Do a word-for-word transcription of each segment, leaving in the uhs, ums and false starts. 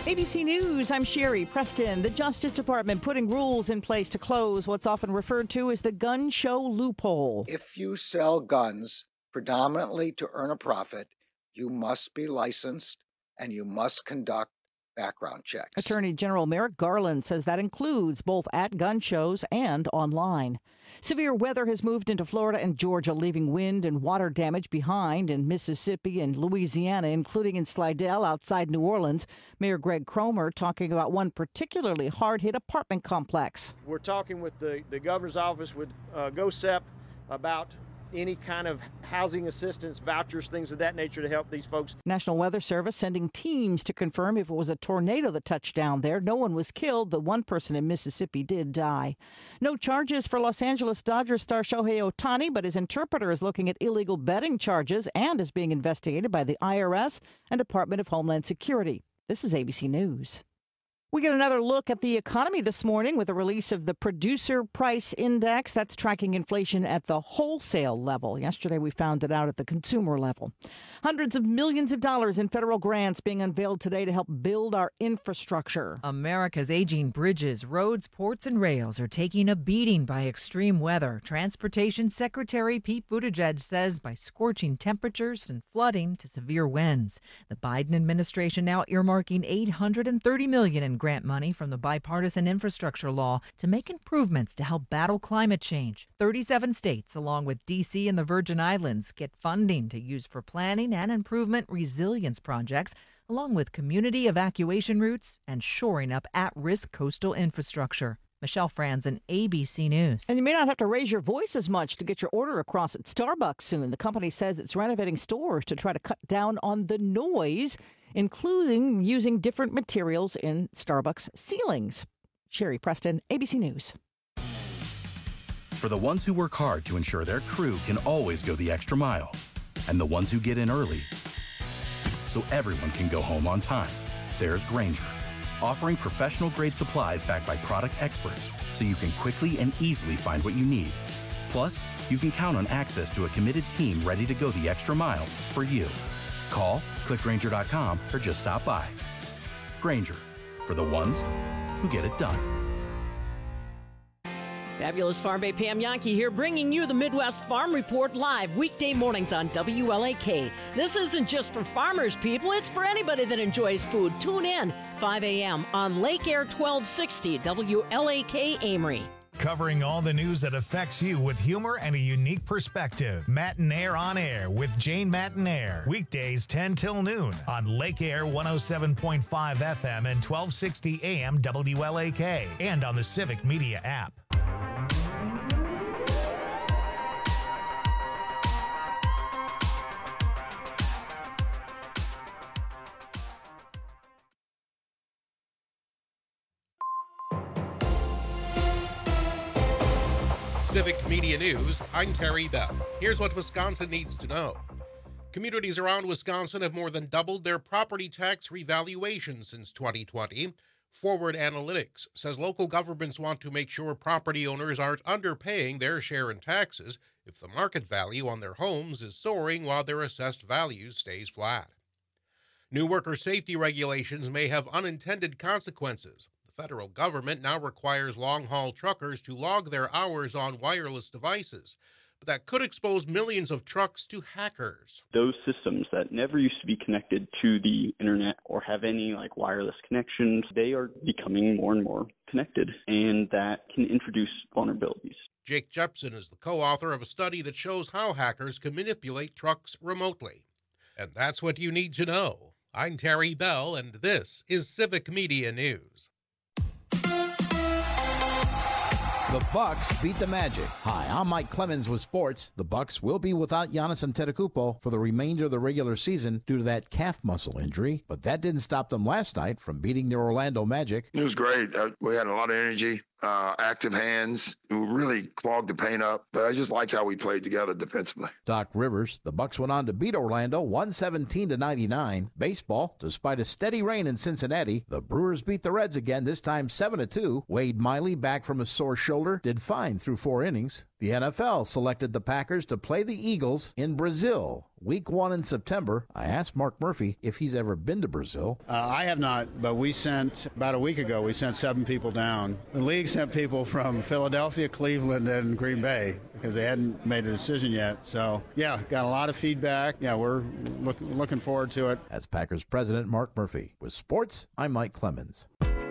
A B C News, I'm Sherry Preston. The Justice Department putting rules in place to close what's often referred to as the gun show loophole. If you sell guns predominantly to earn a profit, you must be licensed and you must conduct background checks. Attorney General Merrick Garland says that includes both at gun shows and online. Severe weather has moved into Florida and Georgia, leaving wind and water damage behind in Mississippi and Louisiana, including in Slidell outside New Orleans. Mayor Greg Cromer talking about one particularly hard-hit apartment complex. We're talking with the, the governor's office, with uh, GOSEP, about any kind of housing assistance, vouchers, things of that nature to help these folks. National Weather Service sending teams to confirm if it was a tornado that touched down there. No one was killed. The one person in Mississippi did die. No charges for Los Angeles Dodgers star Shohei Ohtani, but his interpreter is looking at illegal betting charges and is being investigated by the I R S and Department of Homeland Security. This is A B C News. We get another look at the economy this morning with the release of the Producer Price Index. That's tracking inflation at the wholesale level. Yesterday, we found it out at the consumer level. Hundreds of millions of dollars in federal grants being unveiled today to help build our infrastructure. America's aging bridges, roads, ports, and rails are taking a beating by extreme weather. Transportation Secretary Pete Buttigieg says by scorching temperatures and flooding to severe winds. The Biden administration now earmarking eight hundred thirty million dollars in grant money from the bipartisan infrastructure law to make improvements to help battle climate change. thirty-seven states, along with D C and the Virgin Islands, get funding to use for planning and improvement resilience projects, along with community evacuation routes and shoring up at-risk coastal infrastructure. Michelle Franzen, A B C News. And you may not have to raise your voice as much to get your order across at Starbucks soon. The company says it's renovating stores to try to cut down on the noise, including using different materials in Starbucks ceilings. Sherry Preston, A B C News. For the ones who work hard to ensure their crew can always go the extra mile, and the ones who get in early so everyone can go home on time, there's Grainger, offering professional-grade supplies backed by product experts so you can quickly and easily find what you need. Plus, you can count on access to a committed team ready to go the extra mile for you. Call, click Grainger dot com, or just stop by. Grainger, for the ones who get it done. Fabulous Farm Bay Pam Yankee here, bringing you the Midwest Farm Report live weekday mornings on W L A K. This isn't just for farmers, people. It's for anybody that enjoys food. Tune in five a.m. on Lake Air twelve sixty W L A K Amory. Covering all the news that affects you with humor and a unique perspective. Matinaire on Air with Jane Matinaire. Weekdays ten till noon on Lake Air one oh seven point five F M and twelve sixty A M W L A K and on the Civic Media app. Civic Media News, I'm Terry Bell. Here's what Wisconsin needs to know. Communities around Wisconsin have more than doubled their property tax revaluation since twenty twenty. Forward Analytics says local governments want to make sure property owners aren't underpaying their share in taxes if the market value on their homes is soaring while their assessed value stays flat. New worker safety regulations may have unintended consequences. The federal government now requires long-haul truckers to log their hours on wireless devices, but that could expose millions of trucks to hackers. Those systems that never used to be connected to the internet or have any like wireless connections, they are becoming more and more connected, and that can introduce vulnerabilities. Jake Jepson is the co-author of a study that shows how hackers can manipulate trucks remotely. And that's what you need to know. I'm Terry Bell, and this is Civic Media News. The Bucks beat the Magic. Hi, I'm Mike Clemens with sports. The Bucks will be without Giannis Antetokounmpo for the remainder of the regular season due to that calf muscle injury, but that didn't stop them last night from beating the Orlando Magic. It was great. Uh, we had a lot of energy, uh, active hands. We really clogged the paint up, but I just liked how we played together defensively. Doc Rivers, the Bucks went on to beat Orlando one seventeen to ninety-nine. Baseball, despite a steady rain in Cincinnati, the Brewers beat the Reds again, this time seven to two. Wade Miley, back from a sore shoulder, did fine through four innings. The N F L selected the Packers to play the Eagles in Brazil week one in September. I asked Mark Murphy if he's ever been to Brazil. Uh, I have not, but we sent, about a week ago, we sent seven people down. The league sent people from Philadelphia, Cleveland, and Green Bay because they hadn't made a decision yet. So, yeah, got a lot of feedback. Yeah, we're look, looking forward to it. That's Packers president Mark Murphy. With sports, I'm Mike Clemens.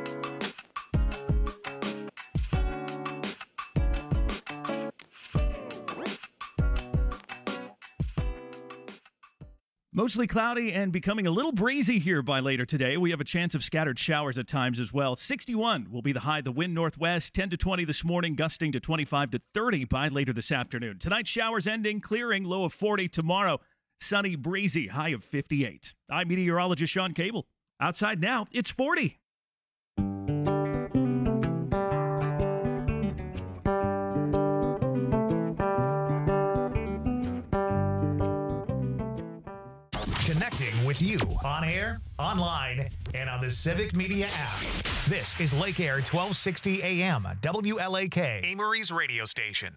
Mostly cloudy and becoming a little breezy here by later today. We have a chance of scattered showers at times as well. sixty-one will be the high. The wind northwest, ten to twenty this morning, gusting to twenty-five to thirty by later this afternoon. Tonight, showers ending, clearing, low of forty. Tomorrow, sunny, breezy, high of fifty-eight. I'm meteorologist Sean Cable. Outside now, it's forty. Connecting with you on air, online, and on the Civic Media app. This is Lake Air twelve sixty A M, W L A K, Amory's radio station.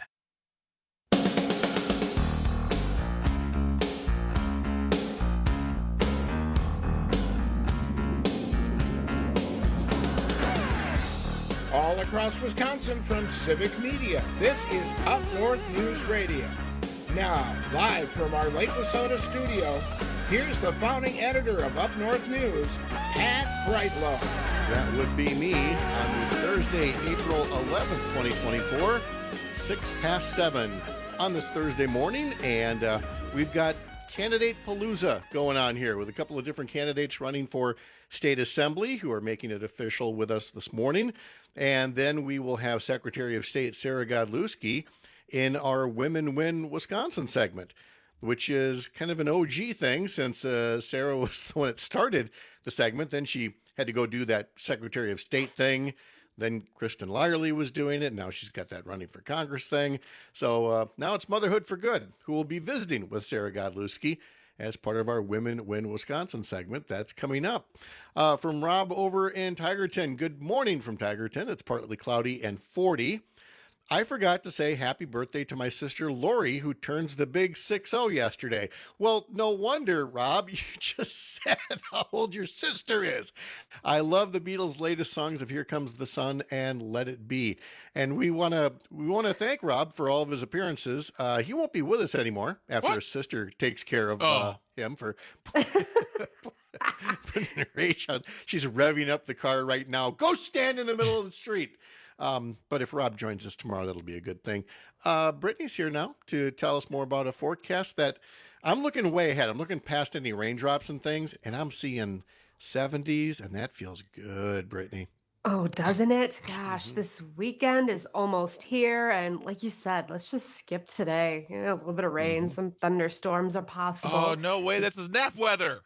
All across Wisconsin from Civic Media, this is Up North News Radio. Now, live from our Lake Wissota studio, here's the founding editor of Up North News, Pat Brightlow. That would be me on this Thursday, April eleventh, twenty twenty-four, six past seven on this Thursday morning, and uh, we've got Candidate Palooza going on here with a couple of different candidates running for state assembly who are making it official with us this morning, and then we will have Secretary of State Sarah Godlewski in our Women Win Wisconsin segment, which is kind of an O G thing since uh, Sarah was the one that started the segment. Then she had to go do that Secretary of State thing. Then Kristen Lyerly was doing it. Now she's got that running for Congress thing. So uh, now it's Motherhood for Good, who will be visiting with Sarah Godlewski as part of our Women Win Wisconsin segment. That's coming up. Uh, from Rob over in Tigerton. Good morning from Tigerton. It's partly cloudy and forty. I forgot to say happy birthday to my sister Lori, who turns the big six oh yesterday. Well, no wonder, Rob, you just said how old your sister is. I love the Beatles' latest songs of Here Comes the Sun and Let It Be. And we want to we want to thank Rob for all of his appearances. Uh, he won't be with us anymore after What? his sister takes care of Oh. uh, him for putting her age on. She's revving up the car right now. Go stand in the middle of the street. Um, but if Rob joins us tomorrow, that'll be a good thing. Uh, Brittany's here now to tell us more about a forecast that I'm looking way ahead. I'm looking past any raindrops and things, and I'm seeing seventies, and that feels good, Brittany. Oh, doesn't it? Gosh, this weekend is almost here. And like you said, let's just skip today. You know, a little bit of rain, some thunderstorms are possible. Oh, no way. That's his nap weather.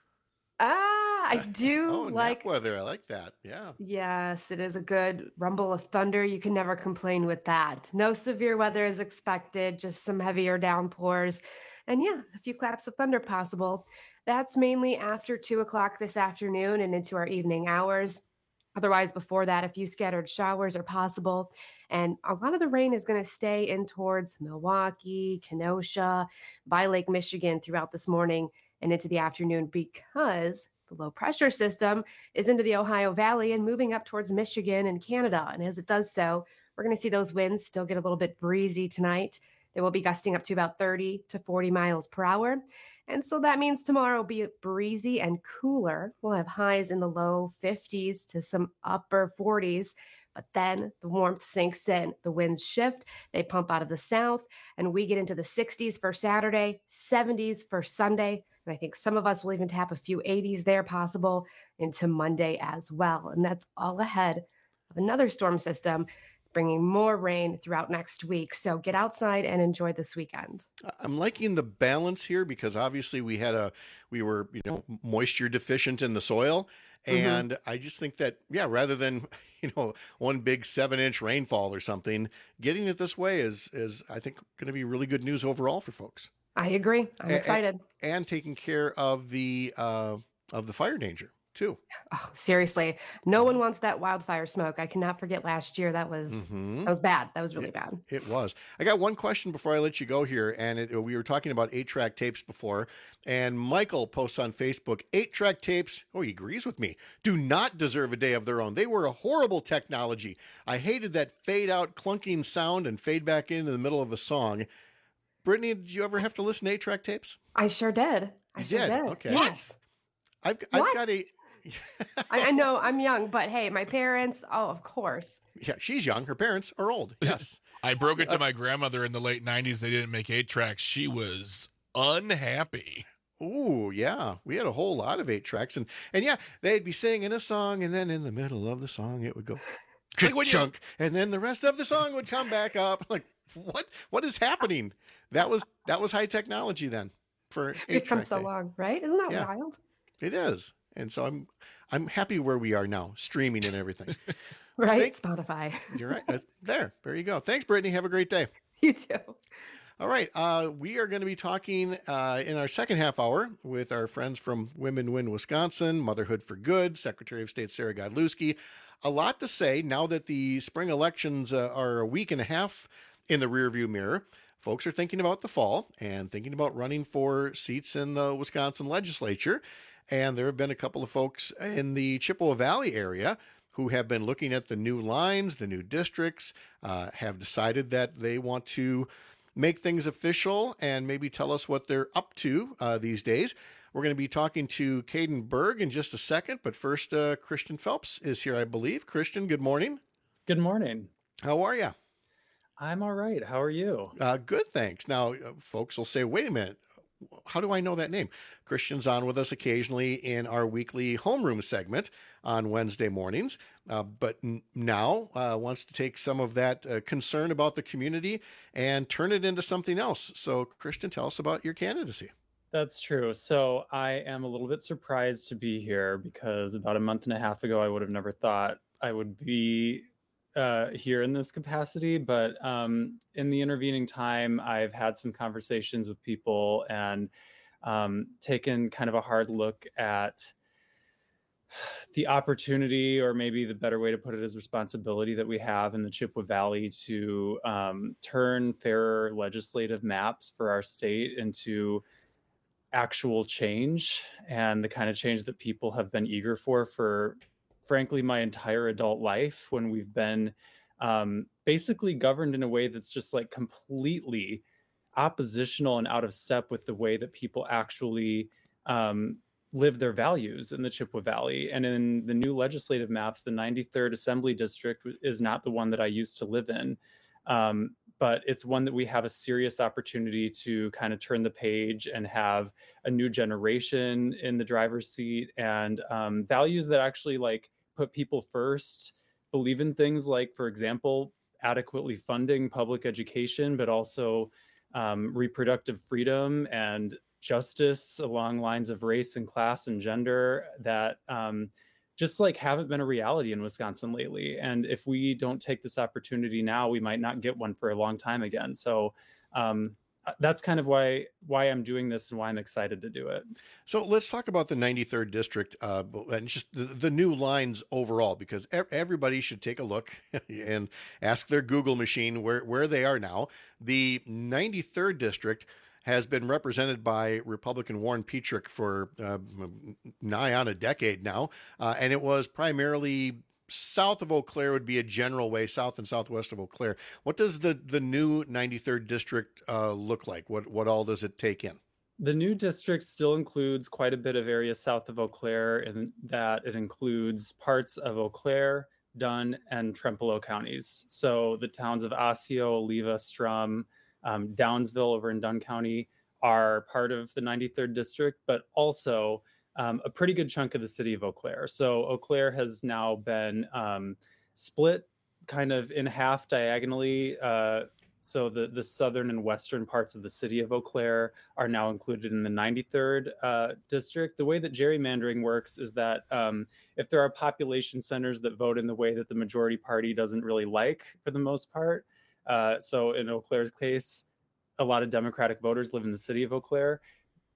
Ah, I do Oh, like. nap weather. I like that. Yeah. Yes, it is a good rumble of thunder. You can never complain with that. No severe weather is expected, just some heavier downpours. And yeah, a few claps of thunder possible. That's mainly after two o'clock this afternoon and into our evening hours. Otherwise, before that, a few scattered showers are possible. And a lot of the rain is going to stay in towards Milwaukee, Kenosha, by Lake Michigan throughout this morning and into the afternoon because the low pressure system is into the Ohio Valley and moving up towards Michigan and Canada. And as it does so, we're going to see those winds still get a little bit breezy tonight. They will be gusting up to about thirty to forty miles per hour. And so that means tomorrow will be breezy and cooler. We'll have highs in the low fifties to some upper forties. But then the warmth sinks in. The winds shift. They pump out of the south. And we get into the sixties for Saturday, seventies for Sunday. And I think some of us will even tap a few eighties there possible into Monday as well. And that's all ahead of another storm system bringing more rain throughout next week. So get outside and enjoy this weekend. I'm liking the balance here because obviously we had a, we were, you know, moisture deficient in the soil. And mm-hmm. I just think that, yeah, rather than, you know, one big seven inch rainfall or something, getting it this way is, is I think going to be really good news overall for folks. I agree. I'm and, excited. And, and taking care of the, uh, of the fire danger too. Oh, seriously, no one wants that wildfire smoke. I cannot forget last year. That was Mhm. that was bad. That was really It, bad. it was. I got one question before I let you go here, and it, we were talking about eight-track tapes before, and Michael posts on Facebook, eight-track tapes, oh, he agrees with me, do not deserve a day of their own. They were a horrible technology. I hated that fade-out clunking sound and fade back in in the middle of a song. Brittany, did you ever have to listen to eight-track tapes? I sure did. I You sure did? did. Okay. Yes. I've, I've What? got a... I, I know I'm young, but hey, my parents, oh, of course. Yeah, she's young. Her parents are old. Yes. I broke it to my grandmother in the late nineties. They didn't make eight tracks. She was unhappy. Ooh, yeah. We had a whole lot of eight tracks. And, and yeah, they'd be singing a song, and then in the middle of the song, it would go Like when you- chunk, and then the rest of the song would come back up. Like, what? What is happening? That was that was high technology then for eight We've come track so day. long, right? Isn't that Yeah. wild? It is. And so I'm I'm happy where we are now, streaming and everything. Right? Thank- Spotify. You're right. Uh, There. There you go. Thanks, Brittany. Have a great day. You too. All right. Uh, we are going to be talking uh, in our second half hour with our friends from Women Win Wisconsin, Motherhood for Good, Secretary of State Sarah Godlewski. A lot to say now that the spring elections uh, are a week and a half in the rearview mirror. Folks are thinking about the fall and thinking about running for seats in the Wisconsin legislature. And there have been a couple of folks in the Chippewa Valley area who have been looking at the new lines, the new districts, uh, have decided that they want to make things official and maybe tell us what they're up to uh, these days. We're going to be talking to Caden Berg in just a second, but first, uh, Christian Phelps is here, I believe. Christian, good morning. Good morning. How are you? I'm all right. How are you? Uh, good, thanks. Now, uh, folks will say, wait a minute, how do I know that name? Christian's on with us occasionally in our weekly homeroom segment on Wednesday mornings, uh, but n- now uh, wants to take some of that uh, concern about the community and turn it into something else. So, Christian, tell us about your candidacy. That's true. So I am a little bit surprised to be here because about a month and a half ago, I would have never thought I would be uh, here in this capacity. But um, in the intervening time, I've had some conversations with people and um, taken kind of a hard look at the opportunity, or maybe the better way to put it is responsibility, that we have in the Chippewa Valley to um, turn fairer legislative maps for our state into actual change, and the kind of change that people have been eager for for frankly my entire adult life, when we've been um, basically governed in a way that's just like completely oppositional and out of step with the way that people actually um, live their values in the Chippewa Valley. And in the new legislative maps, the ninety-third Assembly District is not the one that I used to live in. Um, but it's one that we have a serious opportunity to kind of turn the page and have a new generation in the driver's seat, and um, values that actually like put people first, believe in things like, for example, adequately funding public education, but also um, reproductive freedom and justice along lines of race and class and gender that um, just like haven't been a reality in Wisconsin lately. And if we don't take this opportunity now, we might not get one for a long time again. So um, that's kind of why why I'm doing this and why I'm excited to do it. So let's talk about the ninety-third district uh, and just the, the new lines overall, because ev- everybody should take a look and ask their Google machine where, where they are now. The ninety-third district has been represented by Republican Warren Petrick for uh, nigh on a decade now. Uh, and it was primarily south of Eau Claire would be a general way, south and southwest of Eau Claire. What does the, the new ninety-third district uh, look like? What, what all does it take in? The new district still includes quite a bit of area south of Eau Claire, in that it includes parts of Eau Claire, Dunn, and Trempealeau counties. So the towns of Osseo, Oliva, Strum, um, Downsville over in Dunn County are part of the ninety-third district, but also um, a pretty good chunk of the city of Eau Claire. So Eau Claire has now been um, split kind of in half diagonally. Uh, So the, the southern and western parts of the city of Eau Claire are now included in the ninety-third uh, district. The way that gerrymandering works is that um, if there are population centers that vote in the way that the majority party doesn't really like, for the most part, uh, so in Eau Claire's case, a lot of Democratic voters live in the city of Eau Claire,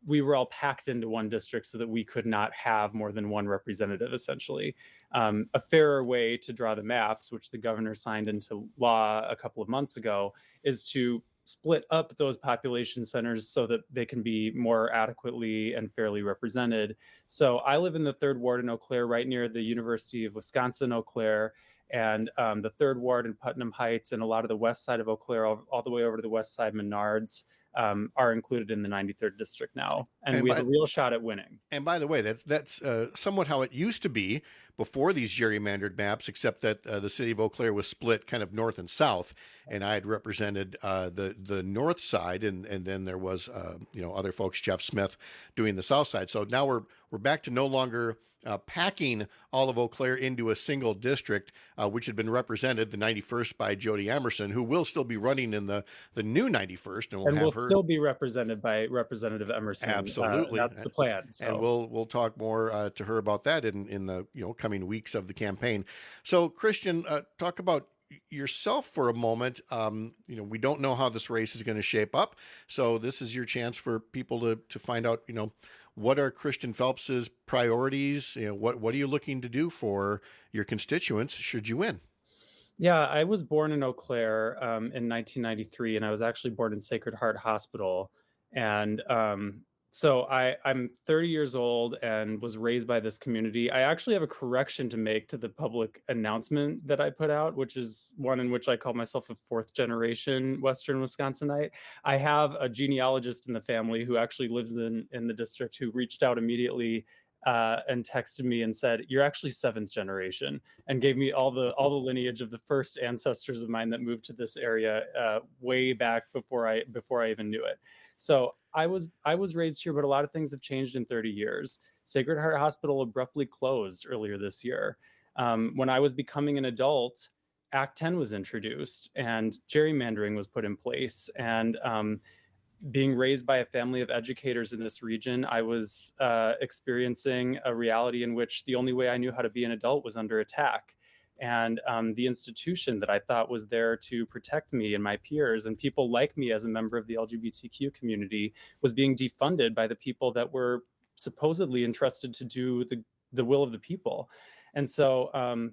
we were all packed into one district so that we could not have more than one representative, essentially. Um, a fairer way to draw the maps, which the governor signed into law a couple of months ago, is to split up those population centers so that they can be more adequately and fairly represented. So I live in the third ward in Eau Claire, right near the University of Wisconsin, Eau Claire, and um, the third ward in Putnam Heights and a lot of the west side of Eau Claire, all, all the way over to the west side, Menards, um, are included in the ninety-third district now. And, and we by, have a real shot at winning. And by the way, that's, that's uh, somewhat how it used to be before these gerrymandered maps, except that uh, the city of Eau Claire was split kind of north and south, and I had represented uh, the the north side, and and then there was uh, you know other folks, Jeff Smith, doing the south side. So now we're we're back to no longer uh, packing all of Eau Claire into a single district, uh, which had been represented, the ninety-first, by Jody Emerson, who will still be running in the the new ninety-first, and we'll and have will her still be represented by Representative Emerson. Absolutely, uh, that's the plan. So. And we'll we'll talk more uh, to her about that in in the you know coming weeks of the campaign. So Christian, uh, talk about yourself for a moment. Um, you know, we don't know how this race is going to shape up, so this is your chance for people to to find out. You know, what are Christian Phelps's priorities? You know, what what are you looking to do for your constituents should you win? Yeah, I was born in Eau Claire um, in nineteen ninety-three, and I was actually born in Sacred Heart Hospital, and um, So I, I'm thirty years old and was raised by this community. I actually have a correction to make to the public announcement that I put out, which is one in which I call myself a fourth generation Western Wisconsinite. I have a genealogist in the family who actually lives in, in the district who reached out immediately uh, and texted me and said, "You're actually seventh generation," and gave me all the all the lineage of the first ancestors of mine that moved to this area uh, way back before I before I even knew it. So I was I was raised here, but a lot of things have changed in thirty years. Sacred Heart Hospital abruptly closed earlier this year. Um, when I was becoming an adult, Act ten was introduced and gerrymandering was put in place. And um, being raised by a family of educators in this region, I was uh, experiencing a reality in which the only way I knew how to be an adult was under attack. And um, the institution that I thought was there to protect me and my peers and people like me as a member of the L G B T Q community was being defunded by the people that were supposedly entrusted to do the, the will of the people. And so um,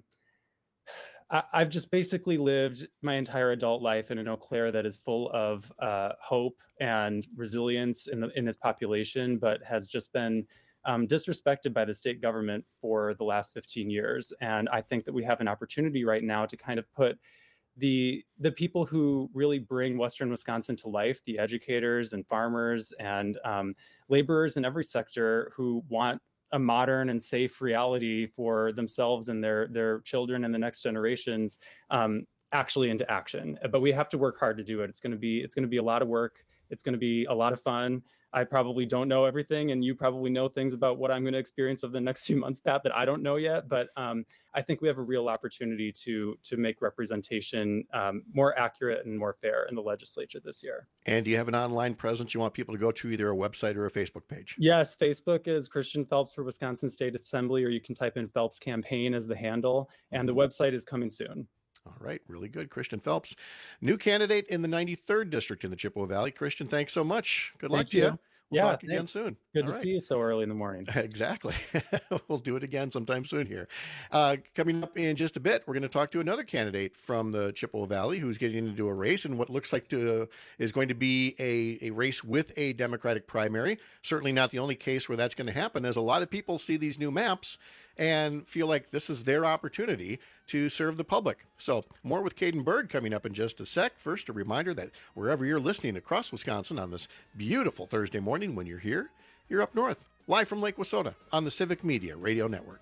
I, I've just basically lived my entire adult life in an Eau Claire that is full of uh, hope and resilience in, the, in its population, but has just been Um, disrespected by the state government for the last fifteen years. And I think that we have an opportunity right now to kind of put the the people who really bring Western Wisconsin to life, the educators and farmers and um, laborers in every sector who want a modern and safe reality for themselves and their their children and the next generations, um, actually into action. But we have to work hard to do it. It's going to be it's going to be a lot of work. It's going to be a lot of fun. I probably don't know everything, and you probably know things about what I'm going to experience over the next few months, Pat, that I don't know yet. But um, I think we have a real opportunity to to make representation um, more accurate and more fair in the legislature this year. And do you have an online presence you want people to go to, either a website or a Facebook page? Yes, Facebook is Christian Phelps for Wisconsin State Assembly, or you can type in Phelps Campaign as the handle, and the website is coming soon. All right, really good. Christian Phelps, new candidate in the ninety-third district in the Chippewa Valley. Christian, thanks so much. Good luck Thank to you. you. We'll yeah, talk again thanks. soon. Good All to right. see you so early in the morning. Exactly. We'll do it again sometime soon here. Uh, coming up in just a bit, we're going to talk to another candidate from the Chippewa Valley who's getting into a race in what looks like to, is going to be a, a race with a Democratic primary. Certainly not the only case where that's going to happen, as a lot of people see these new maps and feel like this is their opportunity to serve the public. So more with Caden Berg coming up in just a sec. First, a reminder that wherever you're listening across Wisconsin on this beautiful Thursday morning, when you're here, you're up north, live from Lake Wissota on the Civic Media Radio Network.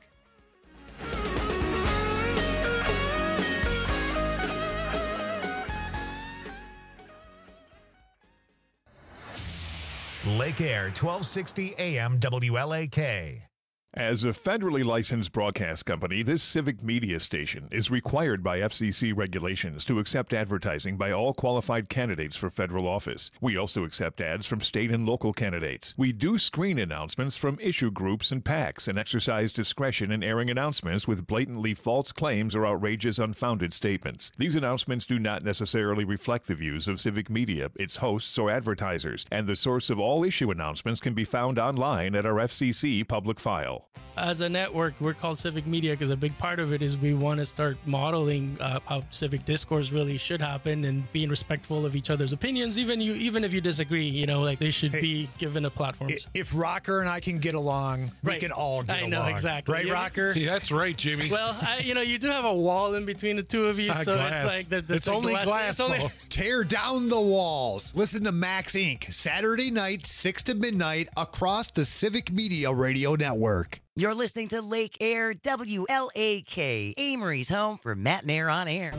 Lake Air, twelve sixty A M W L A K. As a federally licensed broadcast company, this civic media station is required by F C C regulations to accept advertising by all qualified candidates for federal office. We also accept ads from state and local candidates. We do screen announcements from issue groups and PACs and exercise discretion in airing announcements with blatantly false claims or outrageous, unfounded statements. These announcements do not necessarily reflect the views of civic media, its hosts, or advertisers, and the source of all issue announcements can be found online at our F C C public file. As a network, we're called Civic Media because a big part of it is we want to start modeling uh, how civic discourse really should happen and being respectful of each other's opinions. Even you, even if you disagree, you know, like they should Hey, be given a platform. If Rocker and I can get along, we Right. can all get I along. know, exactly. Right, Yeah. Rocker? Yeah, that's right, Jimmy. Well, I, you know, you do have a wall in between the two of you, Ah, so glass. it's like there- there's it's a only glass. It's only, though. Tear down the walls. Listen to Max Incorporated. Saturday night, six to midnight, across the Civic Media Radio Network. You're listening to Lake Air W L A K, Amory's home for Matt and Air on Air.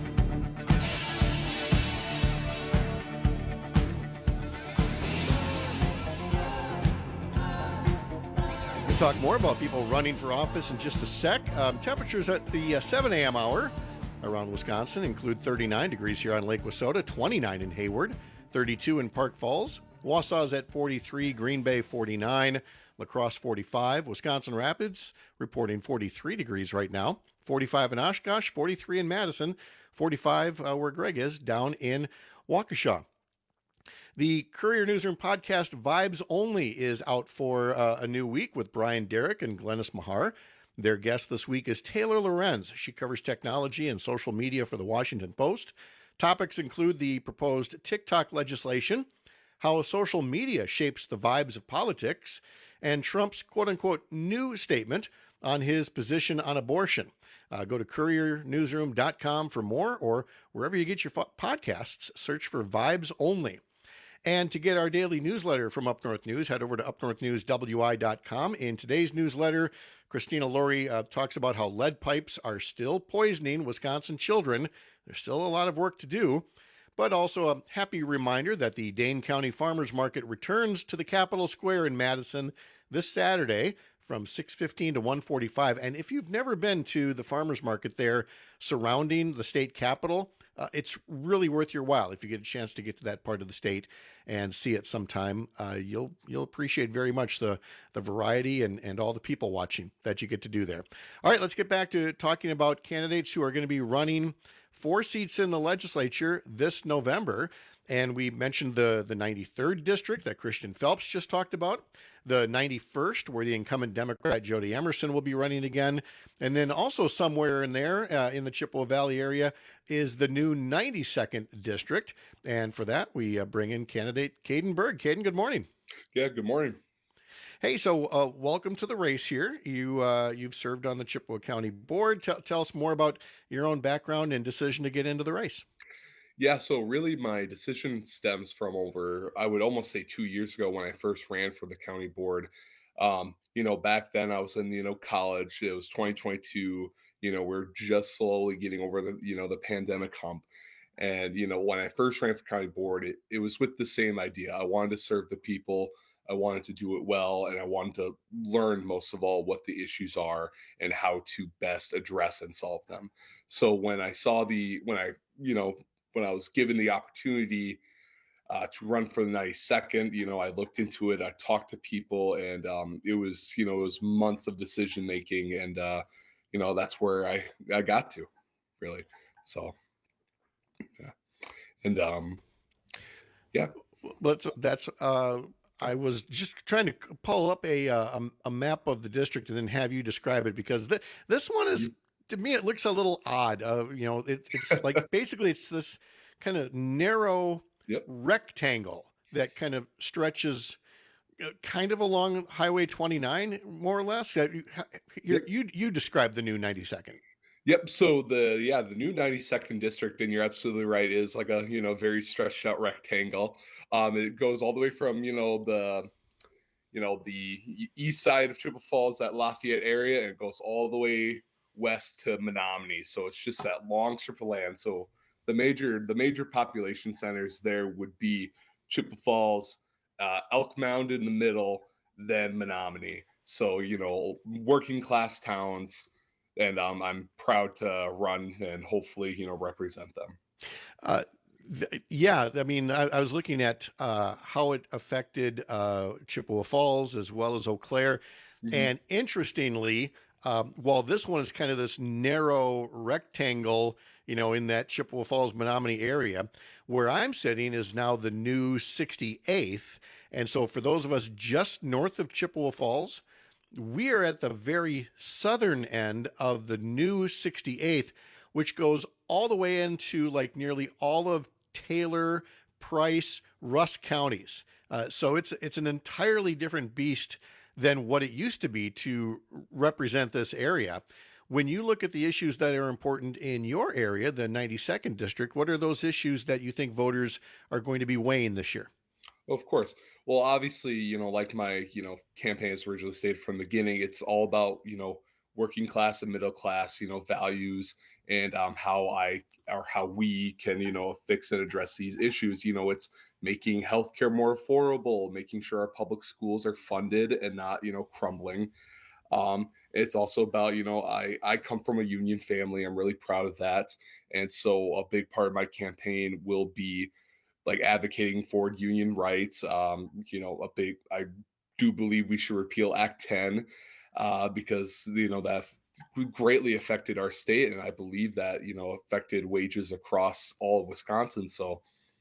We'll talk more about people running for office in just a sec. Um, temperatures at the uh, seven a.m. hour around Wisconsin include thirty-nine degrees here on Lake Wissota, twenty-nine in Hayward, thirty-two in Park Falls. Wausau's at forty-three, Green Bay forty-nine, La Crosse forty-five, Wisconsin Rapids reporting forty-three degrees right now, forty-five in Oshkosh, forty-three in Madison, forty-five uh, where Greg is, down in Waukesha. The Courier Newsroom podcast Vibes Only is out for uh, a new week with Brian Derrick and Glennis Mahar. Their guest this week is Taylor Lorenz. She covers technology and social media for the Washington Post. Topics include the proposed TikTok legislation, how social media shapes the vibes of politics, and Trump's quote-unquote new statement on his position on abortion. Uh, go to courier newsroom dot com for more, or wherever you get your fo- podcasts, search for Vibes Only. And to get our daily newsletter from Up North News, head over to up north news w i dot com. In today's newsletter, Christina Laurie uh, talks about how lead pipes are still poisoning Wisconsin children. There's still a lot of work to do, but also a happy reminder that the Dane County Farmers Market returns to the Capitol Square in Madison this Saturday from six fifteen to one forty-five. And if you've never been to the farmers market there surrounding the state capitol, uh, it's really worth your while. If you get a chance to get to that part of the state and see it sometime, uh, you'll you'll appreciate very much the the variety and, and all the people watching that you get to do there. All right, let's get back to talking about candidates who are going to be running four seats in the legislature this November. And we mentioned the, the ninety-third district that Christian Phelps just talked about, the ninety-first, where the incumbent Democrat Jody Emerson will be running again. And then also somewhere in there uh, in the Chippewa Valley area is the new ninety-second district. And for that, we uh, bring in candidate Caden Berg. Caden, good morning. Yeah, good morning. Hey, so uh, welcome to the race here. You, uh, you've served on the Chippewa County Board. Tell, tell us more about your own background and decision to get into the race. Yeah, so really my decision stems from over, I would almost say two years ago when I first ran for the county board. Um, you know, back then I was in, you know, college. It was twenty twenty-two. You know, we're just slowly getting over the, you know, the pandemic hump. And, you know, when I first ran for county board, it, it was with the same idea. I wanted to serve the people. I wanted to do it well, and I wanted to learn most of all what the issues are and how to best address and solve them. So when I saw the, when I, you know, when I was given the opportunity uh, to run for the ninety-second, you know, I looked into it, I talked to people, and um, it was, you know, it was months of decision making, and uh, you know, that's where I, I got to, really. So, yeah, and um, yeah, that's that's. Uh, I was just trying to pull up a uh, a map of the district and then have you describe it, because th- this one is. To me, it looks a little odd. Uh, you know, it, it's like basically it's this kind of narrow yep. rectangle that kind of stretches kind of along Highway twenty-nine, more or less. Uh, you, Yep. you you describe the new ninety-second. Yep. So the yeah the new ninety-second district, and you're absolutely right, is like a you know very stretched out rectangle. Um, it goes all the way from you know the you know the east side of Chippewa Falls, that Lafayette area, and it goes all the way west to Menominee. So it's just that long strip of land. So the major the major population centers there would be Chippewa Falls, uh, Elk Mound in the middle, then Menominee. So, you know, working class towns, and um, I'm proud to run and hopefully, you know, represent them. Uh, th- yeah, I mean, I, I was looking at uh, how it affected uh, Chippewa Falls as well as Eau Claire. Mm-hmm. And interestingly, um, while this one is kind of this narrow rectangle, you know, in that Chippewa Falls, Menominee area, where I'm sitting is now the new sixty-eighth. And so for those of us just north of Chippewa Falls, we are at the very southern end of the new sixty-eighth, which goes all the way into like nearly all of Taylor, Price, Rusk counties. Uh, so it's it's an entirely different beast than what it used to be to represent this area. When you look at the issues that are important in your area, the ninety-second district, what are those issues that you think voters are going to be weighing this year? Of course. Well, obviously, you know, like my, you know, campaign has originally stated from the beginning, it's all about, you know, working class and middle class, you know, values and um, how I or how we can, you know, fix and address these issues. You know, it's making healthcare more affordable, making sure our public schools are funded and not, you know, crumbling. Um, it's also about, you know, I, I come from a union family. I'm really proud of that. And so a big part of my campaign will be like advocating for union rights. Um, you know, a big, I do believe we should repeal Act ten uh, because, you know, that greatly affected our state. And I believe that, you know, affected wages across all of Wisconsin. So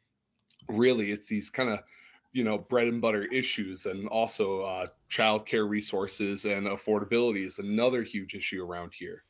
really it's these kind of, you know, bread and butter issues, and also uh, childcare resources and affordability is another huge issue around here.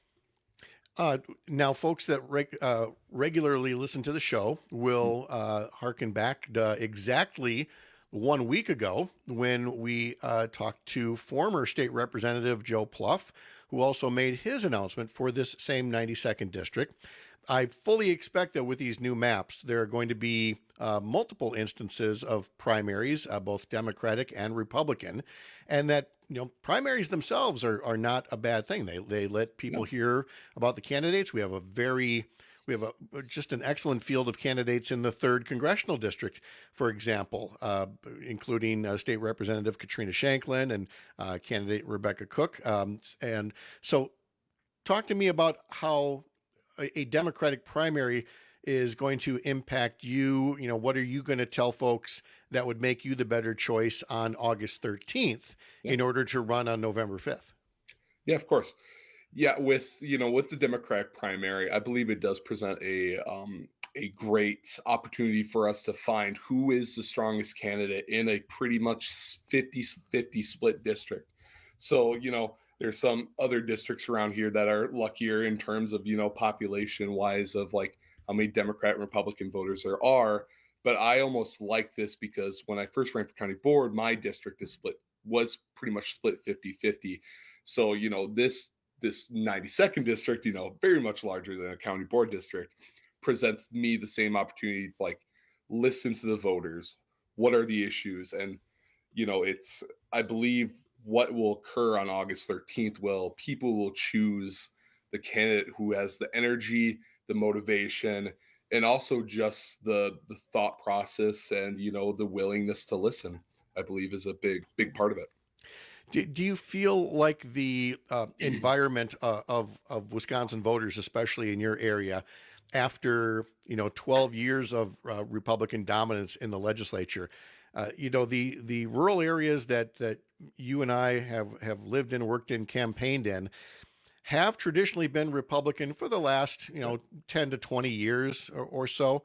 Uh, now, folks that reg- uh, regularly listen to the show will uh, hearken back to exactly one week ago when we uh, talked to former state representative Joe Pluff, who also made his announcement for this same ninety-second district. I fully expect that with these new maps, there are going to be uh, multiple instances of primaries, uh, both Democratic and Republican, and that, you know, primaries themselves are are not a bad thing. They they let people no. hear about the candidates. We have a very we have a just an excellent field of candidates in the third congressional district, for example, uh, including uh, State Representative Katrina Shanklin and uh, candidate Rebecca Cook. Um, and so, talk to me about how a, a Democratic primary is going to impact you. You know, what are you going to tell folks that would make you the better choice on August thirteenth yeah. in order to run on November fifth? Yeah, of course. Yeah, with, you know, with the Democratic primary, I believe it does present a um, a great opportunity for us to find who is the strongest candidate in a pretty much fifty fifty split district. So, you know, there's some other districts around here that are luckier in terms of, you know, population wise of like how many Democrat and Republican voters there are. But I almost like this because when I first ran for county board, my district is split, was pretty much split fifty fifty. So, you know, this this ninety-second district, you know, very much larger than a county board district, presents me the same opportunity to like listen to the voters. What are the issues? And, you know, it's, I believe what will occur on August thirteenth will, people will choose the candidate who has the energy, the motivation, and also just the the thought process and, you know, the willingness to listen, I believe is a big, big part of it. Do, do you feel like the uh, environment uh, of, of Wisconsin voters, especially in your area, after, you know, twelve years of uh, Republican dominance in the legislature, uh, you know, the, the rural areas that, that you and I have, have lived in, worked in, campaigned in, have traditionally been Republican for the last, you know, ten to twenty years or, or so.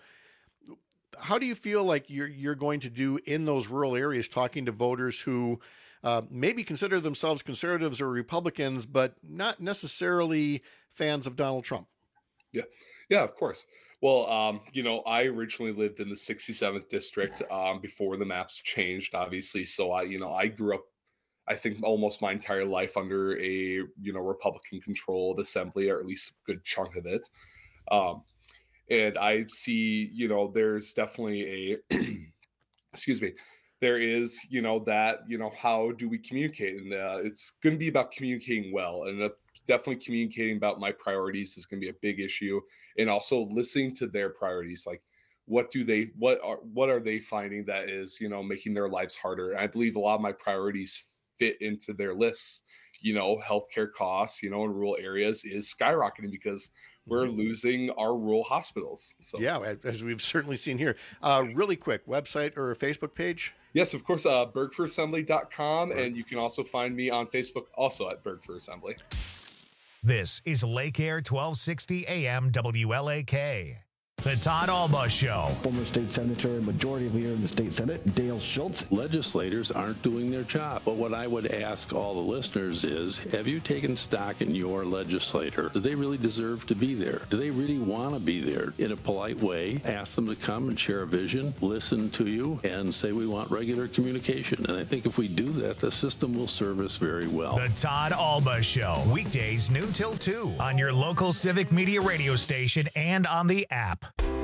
How do you feel like you're, you're going to do in those rural areas, talking to voters who uh, maybe consider themselves conservatives or Republicans, but not necessarily fans of Donald Trump? Yeah, yeah, of course. Well, um, you know, I originally lived in the sixty-seventh district um, before the maps changed, obviously. So I, you know, I grew up, I think, almost my entire life under a, you know, Republican controlled assembly, or at least a good chunk of it. Um, and I see, you know, there's definitely a, excuse me, there is, you know, that, you know, how do we communicate? And uh, it's going to be about communicating well, and uh, definitely communicating about my priorities is going to be a big issue. And also listening to their priorities. Like, what do they, what are, what are they finding that is, you know, making their lives harder? And I believe a lot of my priorities fit into their lists. You know, healthcare costs, you know, in rural areas is skyrocketing because we're losing our rural hospitals. So yeah, as we've certainly seen here. Uh, really quick, website or Facebook page? Yes, of course, uh, berg for assembly dot com, and you can also find me on Facebook also at Berg for Assembly. This is Lake Air twelve sixty A M W L A K. The Todd Alba Show. Former state senator and majority leader in the state Senate, Dale Schultz. Legislators aren't doing their job. But what I would ask all the listeners is, have you taken stock in your legislator? Do they really deserve to be there? Do they really want to be there? In a polite way, ask them to come and share a vision, listen to you, and say we want regular communication. And I think if we do that, the system will serve us very well. The Todd Alba Show. Weekdays noon till two on your local Civic Media radio station and on the app.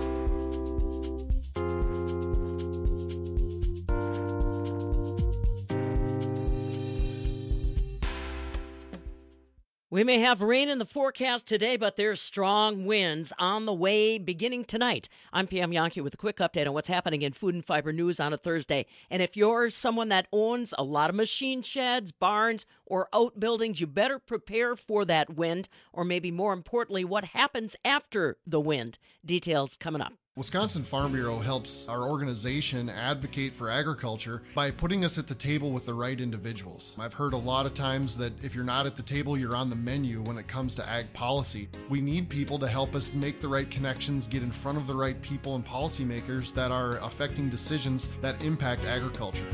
We may have rain in the forecast today, but there's strong winds on the way beginning tonight. I'm Pam Yankee with a quick update on what's happening in Food and Fiber News on a Thursday. And if you're someone that owns a lot of machine sheds, barns, or outbuildings, you better prepare for that wind, or maybe more importantly, what happens after the wind. Details coming up. Wisconsin Farm Bureau helps our organization advocate for agriculture by putting us at the table with the right individuals. I've heard a lot of times that if you're not at the table, you're on the menu when it comes to ag policy. We need people to help us make the right connections, get in front of the right people and policymakers that are affecting decisions that impact agriculture.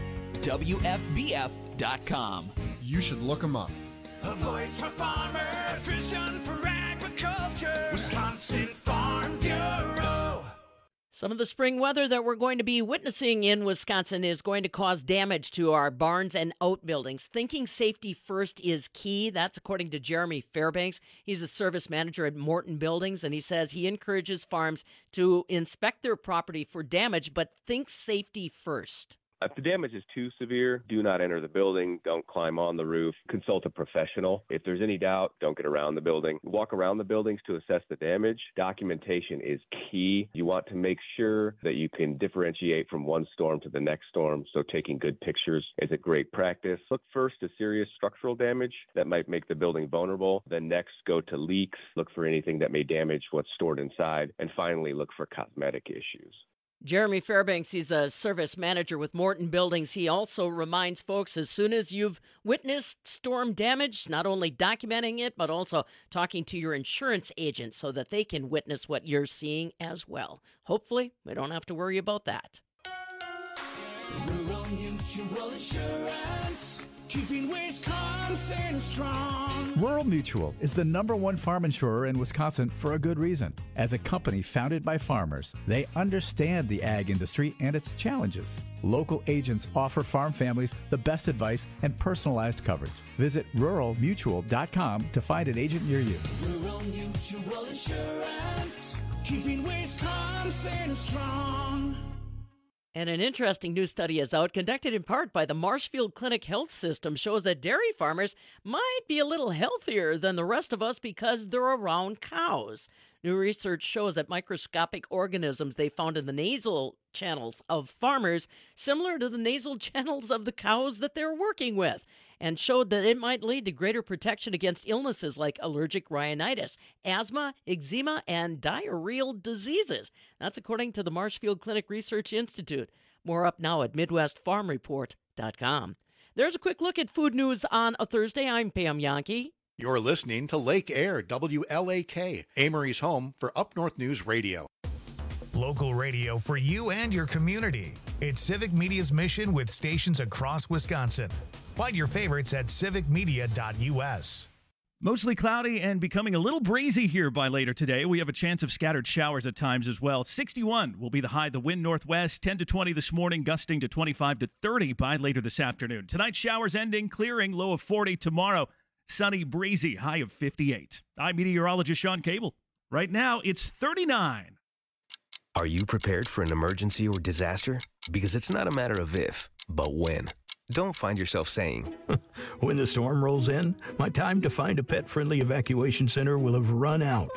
W F B F dot com. You should look them up. A voice for farmers, a vision for agriculture. Wisconsin Farm Bureau. Some of the spring weather that we're going to be witnessing in Wisconsin is going to cause damage to our barns and outbuildings. Thinking safety first is key. That's according to Jeremy Fairbanks. He's a service manager at Morton Buildings, and he says he encourages farms to inspect their property for damage, but think safety first. If the damage is too severe, do not enter the building. Don't climb on the roof. Consult a professional. If there's any doubt, don't get around the building. Walk around the buildings to assess the damage. Documentation is key. You want to make sure that you can differentiate from one storm to the next storm, so taking good pictures is a great practice. Look first at serious structural damage that might make the building vulnerable. Then next, go to leaks. Look for anything that may damage what's stored inside. And finally, look for cosmetic issues. Jeremy Fairbanks, he's a service manager with Morton Buildings. He also reminds folks, as soon as you've witnessed storm damage, not only documenting it, but also talking to your insurance agent so that they can witness what you're seeing as well. Hopefully, we don't have to worry about that. Rural Mutual Insurance, keeping Wisconsin strong. Rural Mutual is the number one farm insurer in Wisconsin for a good reason. As a company founded by farmers, they understand the ag industry and its challenges. Local agents offer farm families the best advice and personalized coverage. Visit rural mutual dot com to find an agent near you. Rural Mutual Insurance, keeping Wisconsin strong. And an interesting new study is out, conducted in part by the Marshfield Clinic Health System, shows that dairy farmers might be a little healthier than the rest of us because they're around cows. New research shows that microscopic organisms they found in the nasal channels of farmers similar to the nasal channels of the cows that they're working with, and showed that it might lead to greater protection against illnesses like allergic rhinitis, asthma, eczema, and diarrheal diseases. That's according to the Marshfield Clinic Research Institute. More up now at midwest farm report dot com. There's a quick look at food news on a Thursday. I'm Pam Yankee. You're listening to Lake Air, W L A K, Amory's home for Up North News Radio. Local radio for you and your community. It's Civic Media's mission with stations across Wisconsin. Find your favorites at civic media dot U S. Mostly cloudy and becoming a little breezy here by later today. We have a chance of scattered showers at times as well. sixty-one will be the high. The wind northwest, ten to twenty this morning, gusting to twenty-five to thirty by later this afternoon. Tonight, showers ending, clearing, low of forty. Tomorrow, sunny, breezy, high of fifty-eight. I'm meteorologist Sean Cable. Right now, it's thirty-nine. Are you prepared for an emergency or disaster? Because it's not a matter of if, but when. Don't find yourself saying, when the storm rolls in, my time to find a pet-friendly evacuation center will have run out.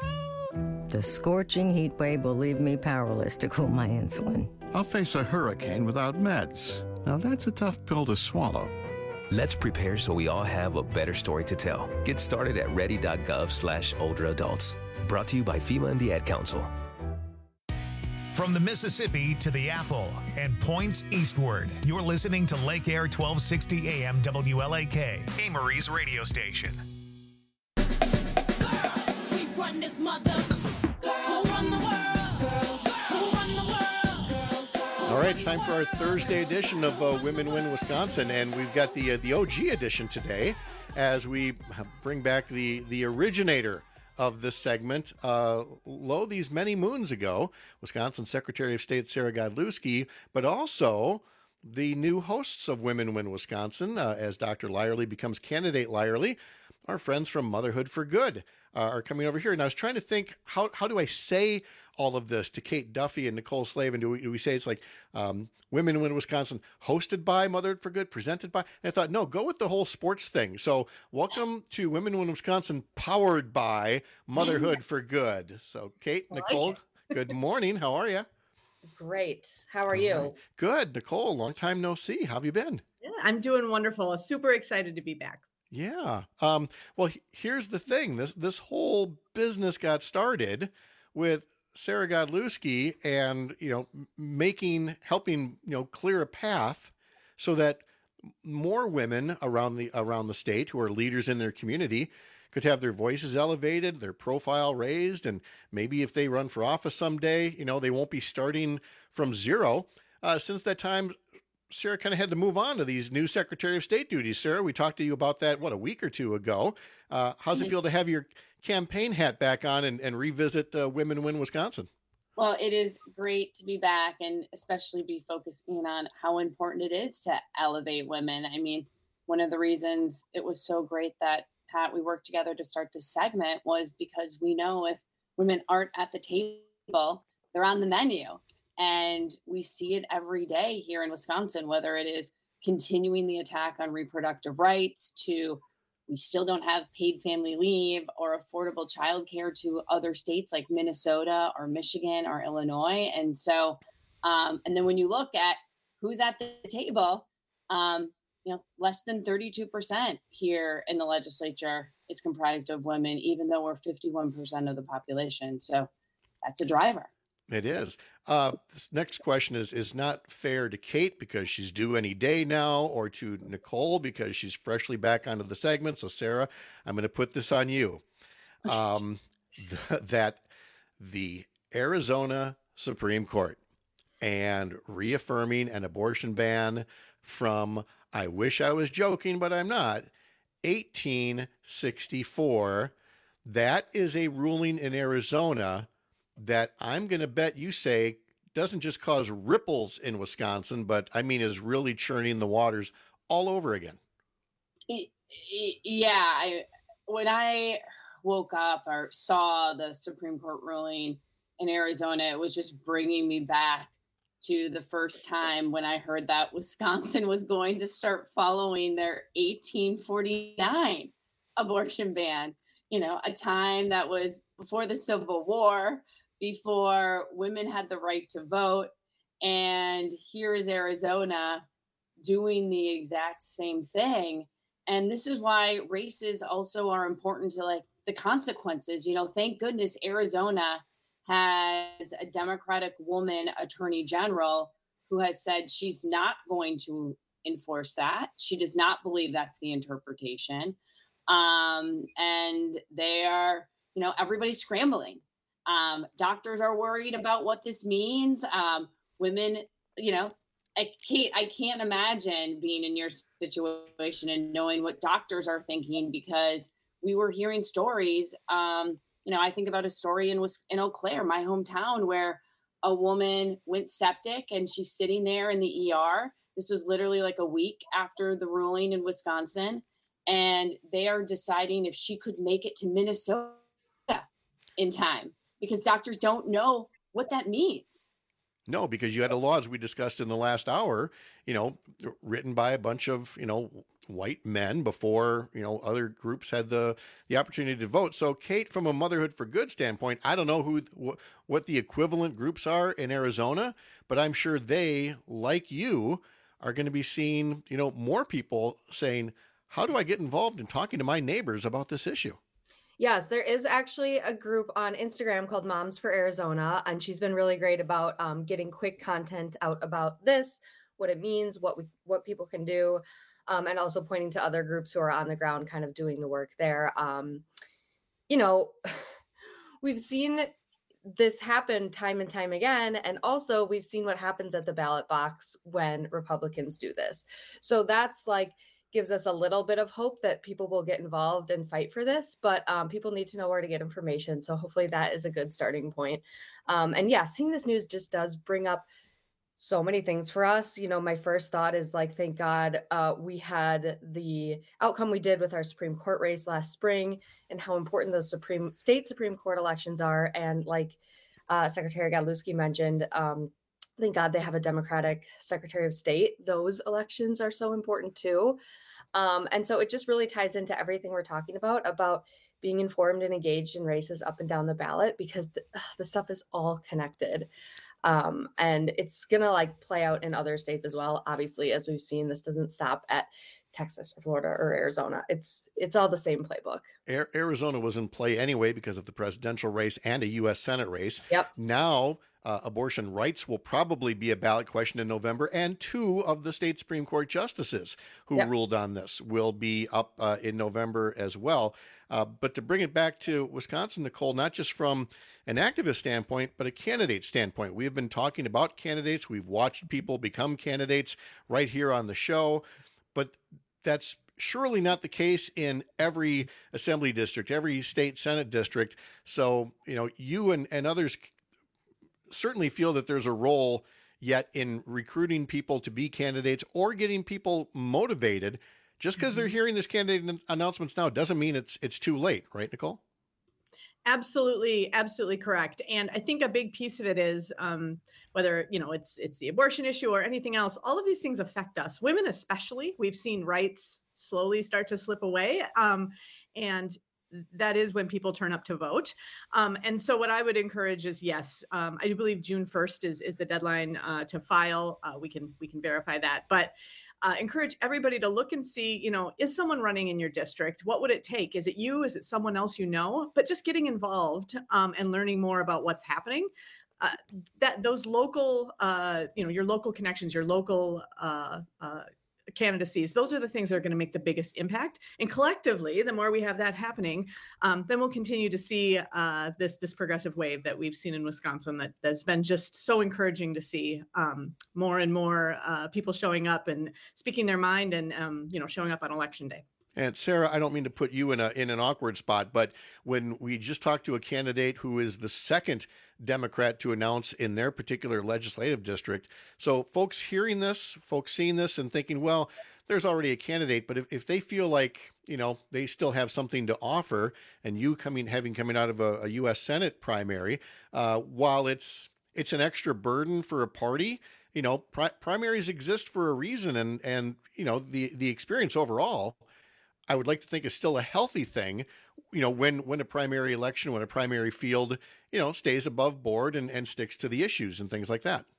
The scorching heat wave will leave me powerless to cool my insulin. I'll face a hurricane without meds. Now that's a tough pill to swallow. Let's prepare so we all have a better story to tell. Get started at ready.gov slash older adults. Brought to you by FEMA and the Ad Council. From the Mississippi to the Apple and points eastward, you're listening to Lake Air twelve sixty A M W L A K, Amory's radio station. Girls, we run this mother. Girls, who run the world. Girls, who run the world. Girls, All right, it's time for our Thursday edition of uh, Women Win Wisconsin, and we've got the uh, the O G edition today as we bring back the the originator of this segment. Uh, lo, these many moons ago, Wisconsin Secretary of State Sarah Godlewski, but also the new hosts of Women Win Wisconsin, uh, as Doctor Lyerly becomes candidate Lyerly. Our friends from Motherhood for Good uh, are coming over here. And I was trying to think, how how do I say all of this to Kate Duffy and Nicole Slavin? Do we, do we say it's like um, Women Win Wisconsin, hosted by Motherhood for Good, presented by? And I thought, no, go with the whole sports thing. So welcome to Women Win Wisconsin, powered by Motherhood for Good. So Kate, I like Nicole, it. good morning. How are you? Great. How are you? Good. Nicole, long time no see. How have you been? Yeah, I'm doing wonderful. Super excited to be back. Yeah. Um, well, he- here's the thing. This this whole business got started with Sarah Godlewski and, you know, m- making, helping, you know, clear a path so that more women around the around the state who are leaders in their community could have their voices elevated, their profile raised, and maybe if they run for office someday, you know, they won't be starting from zero. Uh, since that time, Sarah kind of had to move on to these new Secretary of State duties. Sarah, we talked to you about that, what, a week or two ago. Uh, how's it feel to have your campaign hat back on and, and revisit uh, Women Win Wisconsin? Well, it is great to be back and especially be focusing on how important it is to elevate women. I mean, one of the reasons it was so great that, Pat, we worked together to start this segment was because we know if women aren't at the table, they're on the menu. And we see it every day here in Wisconsin, whether it is continuing the attack on reproductive rights to we still don't have paid family leave or affordable childcare to other states like Minnesota or Michigan or Illinois. And so, um, and then when you look at who's at the table, um, you know, less than thirty-two percent here in the legislature is comprised of women, even though we're fifty-one percent of the population. So that's a driver. It is. Uh, this next question is is not fair to Kate because she's due any day now, or to Nicole because she's freshly back onto the segment. So, Sarah, I'm going to put this on you. Um, th- that the Arizona Supreme Court and reaffirming an abortion ban from, I wish I was joking, but I'm not, eighteen sixty-four, that is a ruling in Arizona that I'm going to bet you say doesn't just cause ripples in Wisconsin, but I mean is really churning the waters all over again. Y- y- Yeah, I, when I woke up or saw the Supreme Court ruling in Arizona, it was just bringing me back to the first time when I heard that Wisconsin was going to start following their eighteen forty-nine abortion ban. You know, a time that was before the Civil War, before women had the right to vote. And here is Arizona doing the exact same thing. And this is why races also are important to like the consequences. You know, thank goodness Arizona has a Democratic woman attorney general who has said she's not going to enforce that. She does not believe that's the interpretation. Um, and they are, you know, everybody's scrambling. Um, doctors are worried about what this means. Um, women, you know, I can't, I can't imagine being in your situation and knowing what doctors are thinking, because we were hearing stories. Um, you know, I think about a story in in Eau Claire, my hometown, where a woman went septic and she's sitting there in the E R. This was literally like a week after the ruling in Wisconsin. And they are deciding if she could make it to Minnesota in time, because doctors don't know what that means. No, because you had a law, as we discussed in the last hour, you know, written by a bunch of, you know, white men before, you know, other groups had the, the opportunity to vote. So, Kate, from a Motherhood for Good standpoint, I don't know who wh- what the equivalent groups are in Arizona, but I'm sure they, like you, are going to be seeing, you know, more people saying, how do I get involved in talking to my neighbors about this issue? Yes, there is actually a group on Instagram called Moms for Arizona, and she's been really great about um, getting quick content out about this, what it means, what we, what people can do, um, and also pointing to other groups who are on the ground kind of doing the work there. Um, you know, we've seen this happen time and time again, and also we've seen what happens at the ballot box when Republicans do this. So that's like, gives us a little bit of hope that people will get involved and fight for this, but um, people need to know where to get information. So hopefully that is a good starting point. Um, and yeah, seeing this news just does bring up so many things for us. You know, my first thought is like, thank God uh, we had the outcome we did with our Supreme Court race last spring and how important those Supreme state Supreme Court elections are. And like uh, Secretary Godlewski mentioned, um, thank God they have a Democratic Secretary of State. Those elections are so important too. Um, and so it just really ties into everything we're talking about, about being informed and engaged in races up and down the ballot, because the, the stuff is all connected. Um, and it's going to like play out in other states as well. Obviously, as we've seen, this doesn't stop at Texas or Florida or Arizona. It's it's all the same playbook. Arizona was in play anyway because of the presidential race and a U S Senate race. Yep. Now, uh, abortion rights will probably be a ballot question in November, and two of the state Supreme Court justices who Yep. ruled on this will be up uh, in November as well. Uh, but to bring it back to Wisconsin, Nicole, not just from an activist standpoint, but a candidate standpoint. We have been talking about candidates. We've watched people become candidates right here on the show. But that's surely not the case in every assembly district, every state Senate district. So, you know, you and, and others certainly feel that there's a role yet in recruiting people to be candidates or getting people motivated. Just because they're hearing this candidate announcements now doesn't mean it's it's too late, right, Nicole? Absolutely, absolutely correct. And I think a big piece of it is um, whether, you know, it's it's the abortion issue or anything else, all of these things affect us. Women especially, we've seen rights slowly start to slip away. Um, and that is when people turn up to vote. Um, and so what I would encourage is, yes, um, I do believe June first is is the deadline uh, to file. Uh, we can we can verify that. But Uh, encourage everybody to look and see, you know, is someone running in your district? What would it take? Is it you? Is it someone else you know? But just getting involved um, and learning more about what's happening. Uh, that those local, uh, you know, your local connections, your local uh, uh, candidacies, those are the things that are going to make the biggest impact. And collectively, the more we have that happening, um, then we'll continue to see uh, this this progressive wave that we've seen in Wisconsin that has been just so encouraging to see um, more and more uh, people showing up and speaking their mind and, um, you know, showing up on election day. And Sarah, I don't mean to put you in a in an awkward spot, but when we just talked to a candidate who is the second Democrat to announce in their particular legislative district, so folks hearing this, folks seeing this and thinking, well, there's already a candidate, but if, if they feel like, you know, they still have something to offer, and you coming having coming out of a, a U S Senate primary, uh, while it's it's an extra burden for a party, you know, pri- primaries exist for a reason, and and you know the the experience overall, I would like to think is still a healthy thing, you know, when, when a primary election, when a primary field, you know, stays above board and, and sticks to the issues and things like that.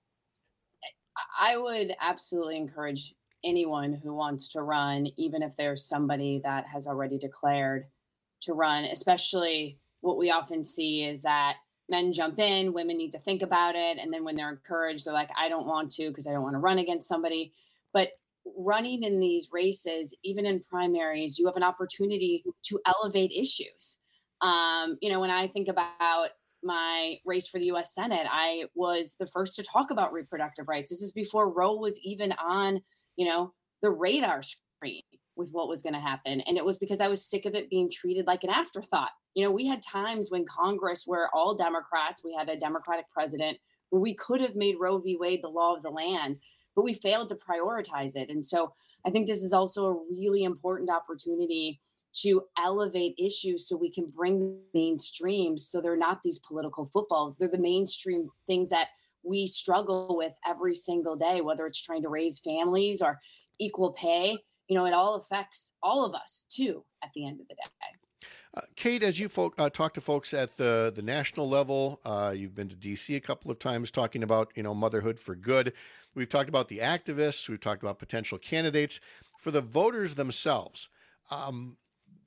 I would absolutely encourage anyone who wants to run, even if there's somebody that has already declared to run, especially what we often see is that men jump in, women need to think about it. And then when they're encouraged, they're like, I don't want to, because I don't want to run against somebody. But running in these races, even in primaries, you have an opportunity to elevate issues. Um, you know, when I think about my race for the U S Senate, I was the first to talk about reproductive rights. This is before Roe was even on, you know, the radar screen with what was going to happen. And it was because I was sick of it being treated like an afterthought. You know, we had times when Congress were all Democrats, we had a Democratic president, where we could have made Roe v. Wade the law of the land, but we failed to prioritize it. And so I think this is also a really important opportunity to elevate issues so we can bring mainstream, so they're not these political footballs. They're the mainstream things that we struggle with every single day, whether it's trying to raise families or equal pay. You know, it all affects all of us too at the end of the day. Uh, Kate, as you folk, uh, talk to folks at the, the national level, uh, you've been to D C a couple of times talking about, you know, motherhood for good. We've talked about the activists. We've talked about potential candidates. For the voters themselves, um,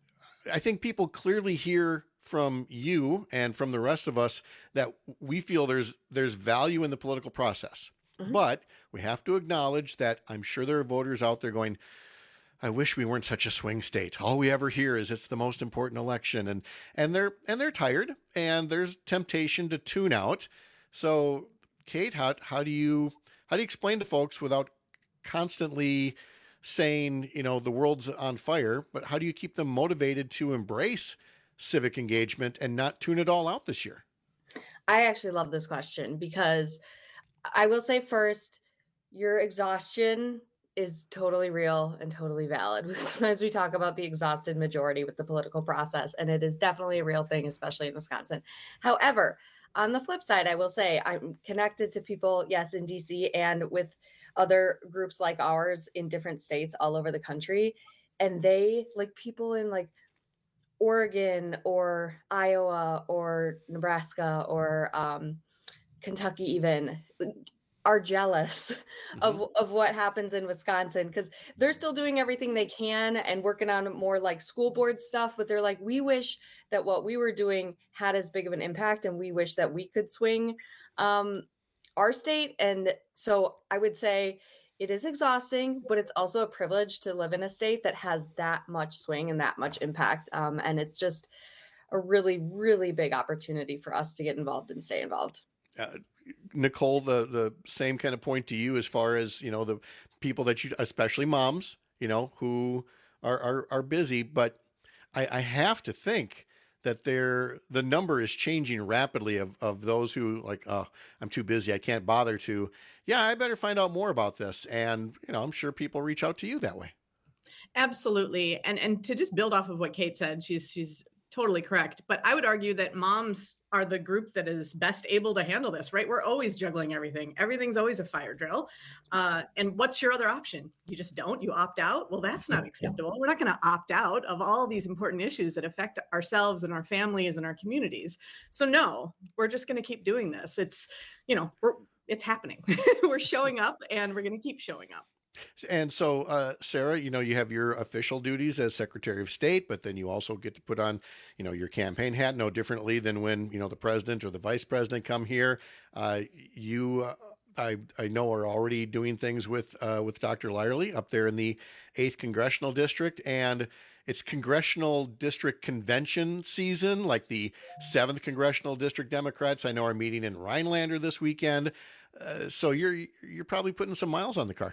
I think people clearly hear from you and from the rest of us that we feel there's there's value in the political process. Mm-hmm. But we have to acknowledge that I'm sure there are voters out there going, I wish we weren't such a swing state. All we ever hear is it's the most important election, and and they're and they're tired, and there's temptation to tune out. So, Kate, how how do you how do you explain to folks without constantly saying, you know, the world's on fire, but how do you keep them motivated to embrace civic engagement and not tune it all out this year? I actually love this question because I will say first, your exhaustion is totally real and totally valid. Sometimes we talk about the exhausted majority with the political process, and it is definitely a real thing, especially in Wisconsin. However, on the flip side, I will say I'm connected to people, yes, in D C and with other groups like ours in different states all over the country. And they, like people in like Oregon or Iowa or Nebraska or um, Kentucky even, are jealous mm-hmm. of, of what happens in Wisconsin because they're still doing everything they can and working on more like school board stuff. But they're like, we wish that what we were doing had as big of an impact, and we wish that we could swing um, our state. And so I would say it is exhausting, but it's also a privilege to live in a state that has that much swing and that much impact. Um, and it's just a really, really big opportunity for us to get involved and stay involved. Uh, Nicole, the, the same kind of point to you as far as, you know, the people that you, especially moms, you know, who are, are, are busy, but I, I have to think that they're, the number is changing rapidly of, of those who like, oh, I'm too busy, I can't bother to, yeah, I better find out more about this. And, you know, I'm sure people reach out to you that way. Absolutely. And, and to just build off of what Kate said, she's, she's totally correct. But I would argue that moms are the group that is best able to handle this, right? We're always juggling everything. Everything's always a fire drill. Uh, and what's your other option? You just don't, you opt out. Well, that's not acceptable. We're not going to opt out of all these important issues that affect ourselves and our families and our communities. So no, we're just going to keep doing this. It's, you know, we're, it's happening. We're showing up and we're going to keep showing up. And so, uh, Sarah, you know, you have your official duties as Secretary of State, but then you also get to put on, you know, your campaign hat no differently than when, you know, the president or the vice president come here. Uh, you, uh, I, I know are already doing things with, uh, with Doctor Lyerly up there in the eighth Congressional District, and it's Congressional District Convention season, like the seventh Congressional District Democrats I know are meeting in Rhinelander this weekend. Uh, so you're, you're probably putting some miles on the car.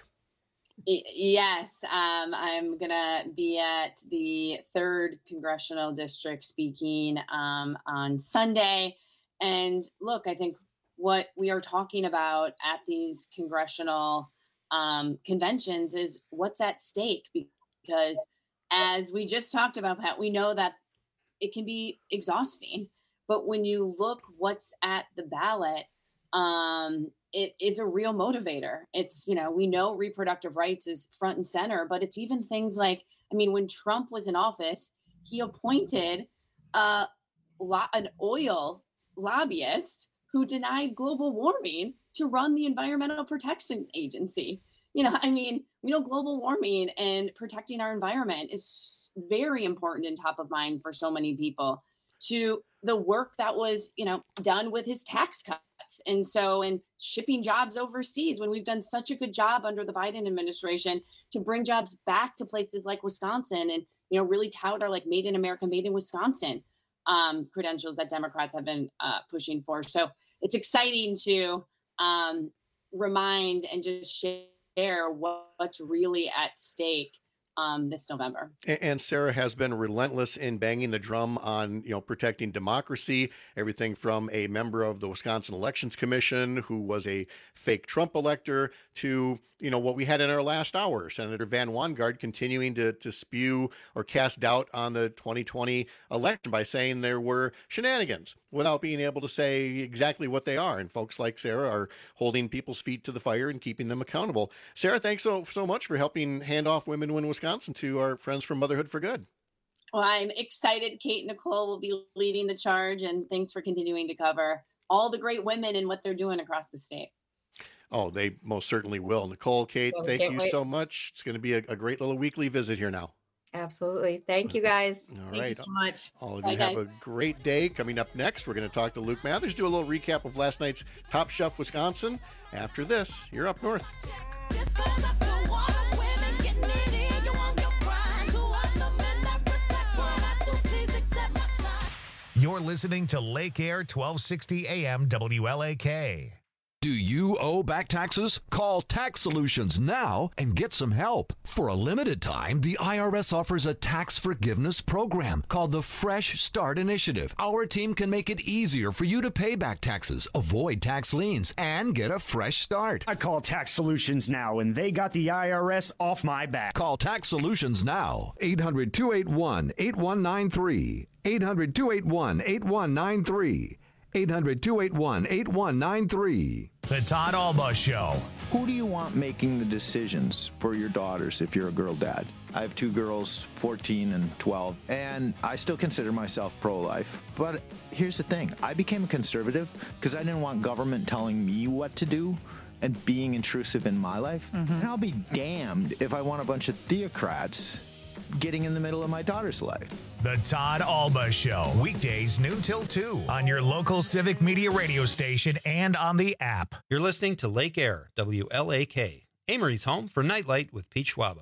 Yes, um, I'm going to be at the third Congressional District speaking um, on Sunday. And look, I think what we are talking about at these congressional um, conventions is what's at stake. Because as we just talked about, Pat, we know that it can be exhausting. But when you look what's at the ballot, um, it is a real motivator. It's, you know, we know reproductive rights is front and center, but it's even things like, I mean, when Trump was in office, he appointed a, an oil lobbyist who denied global warming to run the Environmental Protection Agency. You know, I mean, we know global warming and protecting our environment is very important and top of mind for so many people. To the work that was, you know, done with his tax cuts. And so, and shipping jobs overseas, when we've done such a good job under the Biden administration to bring jobs back to places like Wisconsin and, you know, really tout our like made in America, made in Wisconsin um, credentials that Democrats have been uh, pushing for. So it's exciting to um, remind and just share what, what's really at stake Um, this November. And Sarah has been relentless in banging the drum on, you know, protecting democracy, everything from a member of the Wisconsin Elections Commission who was a fake Trump elector to, you know, what we had in our last hour, Senator Van Wanggaard continuing to, to spew or cast doubt on the twenty twenty election by saying there were shenanigans without being able to say exactly what they are. And folks like Sarah are holding people's feet to the fire and keeping them accountable. Sarah, thanks so, so much for helping hand off Women Win Wisconsin to our friends from Motherhood for Good. Well, I'm excited Kate and Nicole will be leading the charge, and thanks for continuing to cover all the great women and what they're doing across the state. Oh, they most certainly will. Nicole, Kate, Well, thank can't you wait. so much. It's going to be a, a great little weekly visit here now. Absolutely. Thank you, guys. All Thank right. you so much. All of Bye, you have guys. a great day. Coming up next, we're going to talk to Luke Mathers, do a little recap of last night's Top Chef Wisconsin. After this, you're up north. You're listening to Lake Air twelve sixty A M W L A K. Do you owe back taxes? Call Tax Solutions now and get some help. For a limited time, the I R S offers a tax forgiveness program called the Fresh Start Initiative. Our team can make it easier for you to pay back taxes, avoid tax liens, and get a fresh start. I call Tax Solutions now, and they got the I R S off my back. Call Tax Solutions now. eight hundred, two eight one, eight one nine three. eight hundred, two eight one, eight one nine three. eight hundred, two eight one, eight one nine three. The Todd Alba Show. Who do you want making the decisions for your daughters if you're a girl dad? I have two girls, fourteen and twelve, and I still consider myself pro-life. But here's the thing. I became a conservative because I didn't want government telling me what to do and being intrusive in my life. Mm-hmm. And I'll be damned if I want a bunch of theocrats getting in the middle of my daughter's life. The Todd Alba Show. Weekdays noon till two on your local Civic Media radio station and on the app. You're listening to Lake Air, W L A K. Amory's home for Nightlight with Pete Schwaba.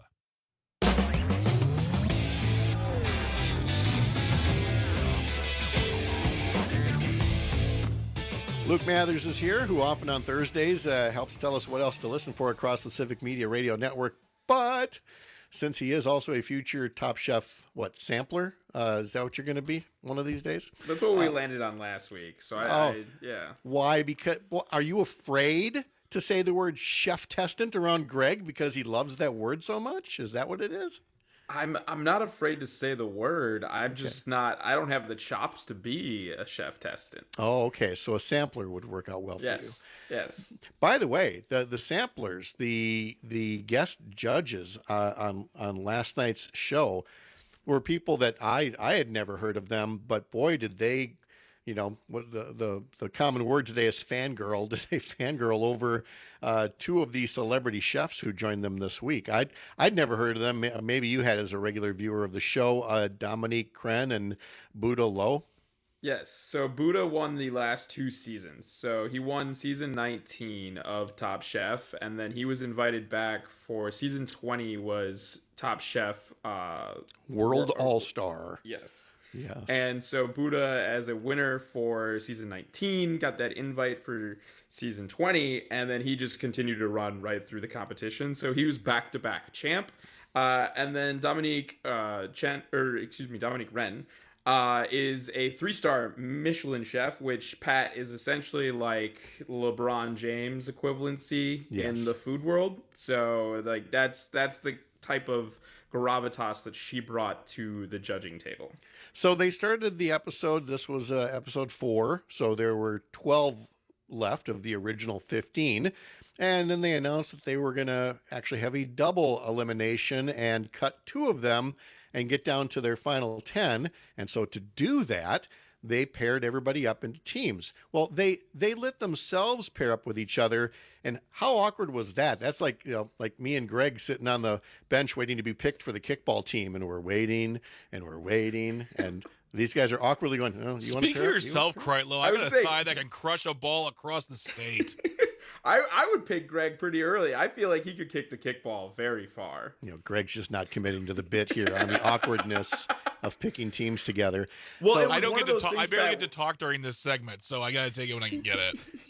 Luke Mathers is here, who often on Thursdays uh, helps tell us what else to listen for across the Civic Media Radio Network. But since he is also a future Top Chef, what, sampler? Uh, is that what you're going to be one of these days? That's what we Uh, landed on last week. So I, oh, I yeah. Why? Because well, are you afraid to say the word chef testant around Greg because he loves that word so much? Is that what it is? I'm I'm not afraid to say the word. I'm just not. I don't have the chops to be a chef testant. Oh, okay. So a sampler would work out well for Yes. you. Yes. By the way, the the samplers, the the guest judges uh, on on last night's show were people that I I had never heard of them, but boy, did they, you know, what the the the common word today is fangirl. Did they fangirl over uh, two of the celebrity chefs who joined them this week? I'd I'd never heard of them. May- Maybe you had as a regular viewer of the show, uh, Dominique Kren and Buddha Lowe. Yes. So Buddha won the last two seasons. So he won season nineteen of Top Chef, and then he was invited back for season twenty was Top Chef uh, World Wor- All Star. Yes. Yes. And so Buddha, as a winner for season nineteen, got that invite for season twenty, and then he just continued to run right through the competition. So he was back-to-back champ. Uh, and then Dominique uh, Chen, or excuse me, Dominique Ren, uh, is a three-star Michelin chef, which, Pat, is essentially like LeBron James equivalency Yes. in the food world. So like that's that's the type of gravitas that she brought to the judging table. So they started the episode. This was uh, episode four. So there were twelve left of the original fifteen. And then they announced that they were going to actually have a double elimination and cut two of them and get down to their final ten. And so to do that, they paired everybody up into teams. Well, they they let themselves pair up with each other. And how awkward was that? That's like, you know, like me and Greg sitting on the bench waiting to be picked for the kickball team, and we're waiting and we're waiting, and these guys are awkwardly going, oh, you want Speak for yourself, Kreitlow. I, I got would a say- thigh that can crush a ball across the state. I, I would pick Greg pretty early. I feel like he could kick the kickball very far. You know, Greg's just not committing to the bit here on the awkwardness of picking teams together. Well, So- I don't one get of to those talk. I things barely that- get to talk during this segment, so I got to take it when I can get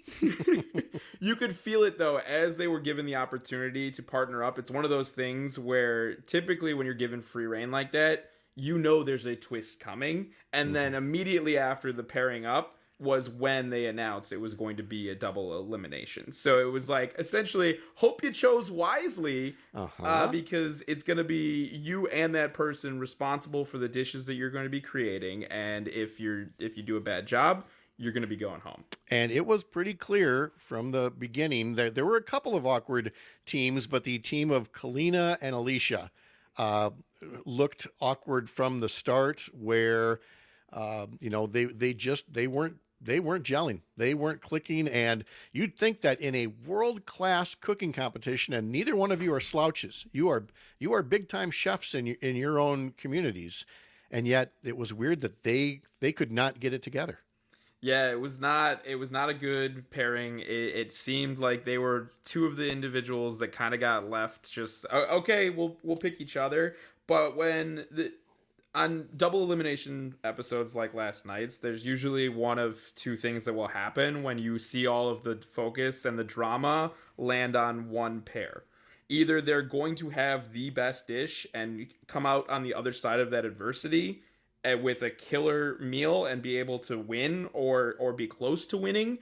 it. You could feel it, though, as they were given the opportunity to partner up. It's one of those things where typically when you're given free reign like that, you know there's a twist coming. And then immediately after the pairing up was when they announced it was going to be a double elimination. So it was like, essentially, hope you chose wisely Uh-huh. uh, because it's going to be you and that person responsible for the dishes that you're going to be creating. And if you're if you do a bad job, you're going to be going home. And it was pretty clear from the beginning that there were a couple of awkward teams, but the team of Kalina and Alicia, uh, looked awkward from the start, where uh, you know they they just they weren't they weren't gelling, they weren't clicking, and you'd think that in a world-class cooking competition, and neither one of you are slouches. You are you are big-time chefs in your, in your own communities, and yet it was weird that they they could not get it together. Yeah, it was not it was not a good pairing. It, it seemed like they were two of the individuals that kind of got left just okay, we'll we'll pick each other. But when the on double elimination episodes like last night's, there's usually one of two things that will happen when you see all of the focus and the drama land on one pair. Either they're going to have the best dish and come out on the other side of that adversity with a killer meal and be able to win or or be close to winning,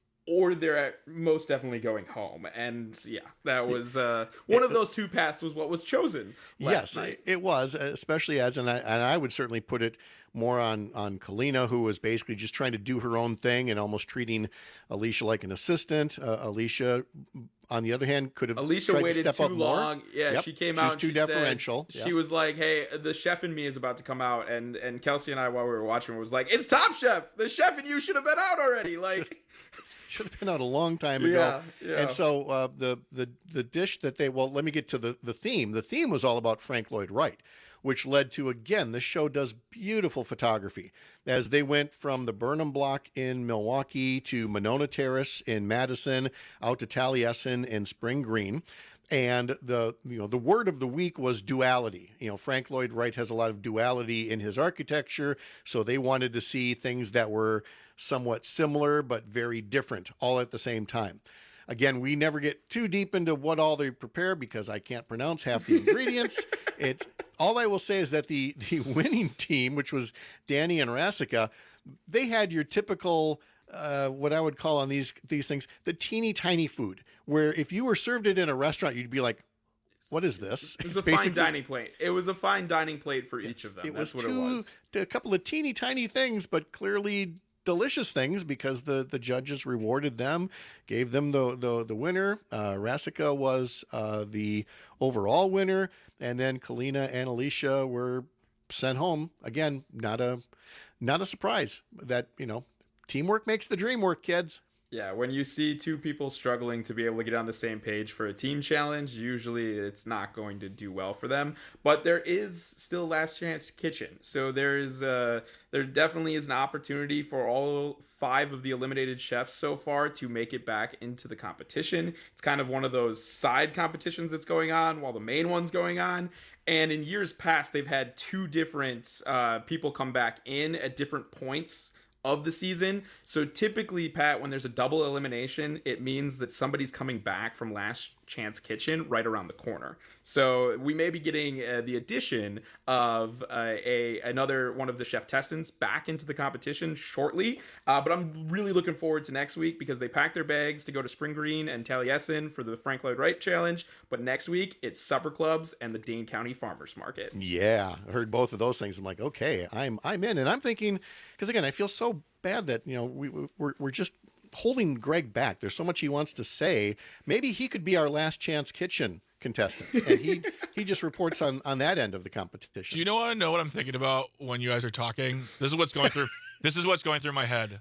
or they're most definitely going home. And yeah, that was uh, one of those two paths was what was chosen last yes, night. It was, especially as, and I, and I would certainly put it more on, on Kalina, who was basically just trying to do her own thing and almost treating Alicia like an assistant. Uh, Alicia, on the other hand, could have Alicia tried waited to step too up long. more. Yeah, Yep. she came she out was and too she deferential. Said, Yep. She was like, "Hey, the chef in me is about to come out," and and Kelsey and I, while we were watching, was like, "It's Top Chef. The chef in you should have been out already." Like. Should have been out a long time ago. Yeah, yeah. And so uh, the the the dish that they well, let me get to the the theme. The theme was all about Frank Lloyd Wright, which led to, again, the show does beautiful photography as they went from the Burnham Block in Milwaukee to Monona Terrace in Madison, out to Taliesin in Spring Green. And the you know the word of the week was duality. You know, Frank Lloyd Wright has a lot of duality in his architecture, so they wanted to see things that were somewhat similar but very different all at the same time. Again, we never get too deep into what all they prepare because I can't pronounce half the ingredients. It's all I will say is that the the winning team, which was Danny and Rasica, they had your typical uh, what I would call on these these things the teeny tiny food, where if you were served it in a restaurant, you'd be like, what is this? It was It's a fine basically- dining plate. It was a fine dining plate for each of them. It That's was what two, it was. a couple of teeny tiny things, but clearly delicious things because the, the judges rewarded them, gave them the the, the winner. Uh, Rasica was uh, the overall winner, and then Kalina and Alicia were sent home. Again, not a not a surprise that you know teamwork makes the dream work, kids. Yeah, when you see two people struggling to be able to get on the same page for a team challenge, usually it's not going to do well for them. But there is still Last Chance Kitchen, so there is uh, there definitely is an opportunity for all five of the eliminated chefs so far to make it back into the competition. It's kind of one of those side competitions that's going on while the main one's going on. And in years past, they've had two different uh, people come back in at different points of the season. So typically, Pat, when there's a double elimination, it means that somebody's coming back from Last Chance Kitchen right around the corner. So we may be getting uh, the addition of uh, a another one of the chef testants back into the competition shortly. Uh, but I'm really looking forward to next week because they packed their bags to go to Spring Green and Taliesin for the Frank Lloyd Wright Challenge. But next week, it's supper clubs and the Dane County Farmers Market. Yeah, I heard both of those things. I'm like, okay, I'm I'm in, and I'm thinking because again, I feel so bad that you know we we're, we're just holding Greg back. There's so much he wants to say. Maybe he could be our Last Chance Kitchen contestant, and he he just reports on on that end of the competition. Do you know what I know what I'm thinking about when you guys are talking? This is what's going through. This is what's going through my head.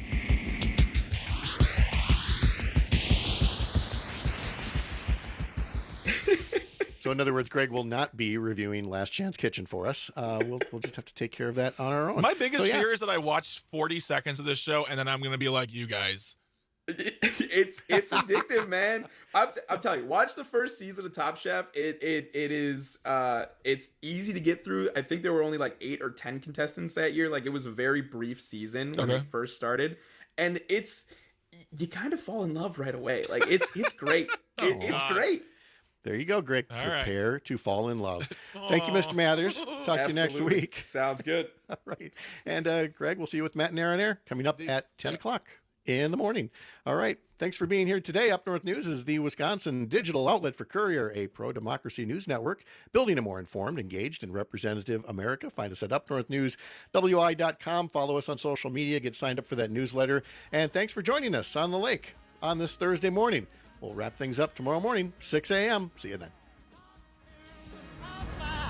So in other words, Greg will not be reviewing Last Chance Kitchen for us. Uh, we'll we'll just have to take care of that on our own. My biggest So, yeah. fear is that I watch forty seconds of this show and then I'm going to be like you guys. It's it's addictive, man. I'm, I'm telling you, watch the first season of Top Chef. It it it is uh it's easy to get through. I think there were only like eight or ten contestants that year. Like it was a very brief season when Okay. it first started, and it's you kind of fall in love right away. Like it's it's great. It, it's Aw. great. There you go, Greg. All right. Prepare to fall in love. Thank you, Mister Mathers. Talk to you next Absolutely. week. Sounds good. All right. And uh, Greg, we'll see you with Matt and Air on Air coming up at ten o'clock in the morning. All right. Thanks for being here today. Up North News is the Wisconsin digital outlet for Courier, a pro-democracy news network, building a more informed, engaged, and representative America. Find us at up north news w i dot com. Follow us on social media. Get signed up for that newsletter. And thanks for joining us on the lake on this Thursday morning. We'll wrap things up tomorrow morning, six a.m. See you then.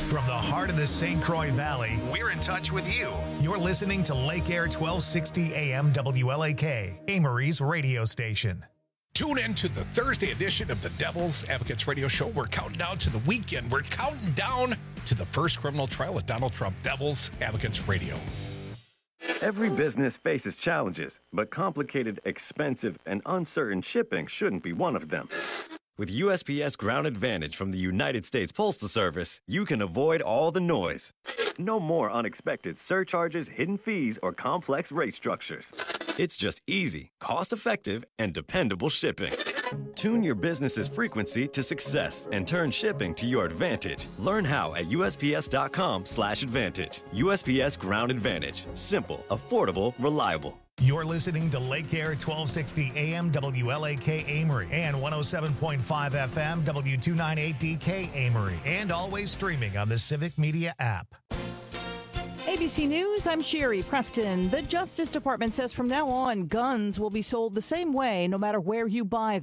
From the heart of the Saint Croix Valley, we're in touch with you. You're listening to Lake Air twelve sixty A M W L A K, Amory's radio station. Tune in to the Thursday edition of the Devil's Advocates Radio Show. We're counting down to the weekend. We're counting down to the first criminal trial of Donald Trump. Devil's Advocates Radio. Every business faces challenges, but complicated, expensive, and uncertain shipping shouldn't be one of them. With U S P S Ground Advantage from the United States Postal Service, you can avoid all the noise. No more unexpected surcharges, hidden fees, or complex rate structures. It's just easy, cost-effective, and dependable shipping. Tune your business's frequency to success and turn shipping to your advantage. Learn how at U S P S dot com slash advantage. U S P S Ground Advantage. Simple, affordable, reliable. You're listening to Lake Air twelve sixty A M W L A K Amory and one oh seven point five F M W two ninety-eight D K Amory, and always streaming on the Civic Media app. A B C News, I'm Sherry Preston. The Justice Department says from now on, guns will be sold the same way no matter where you buy them.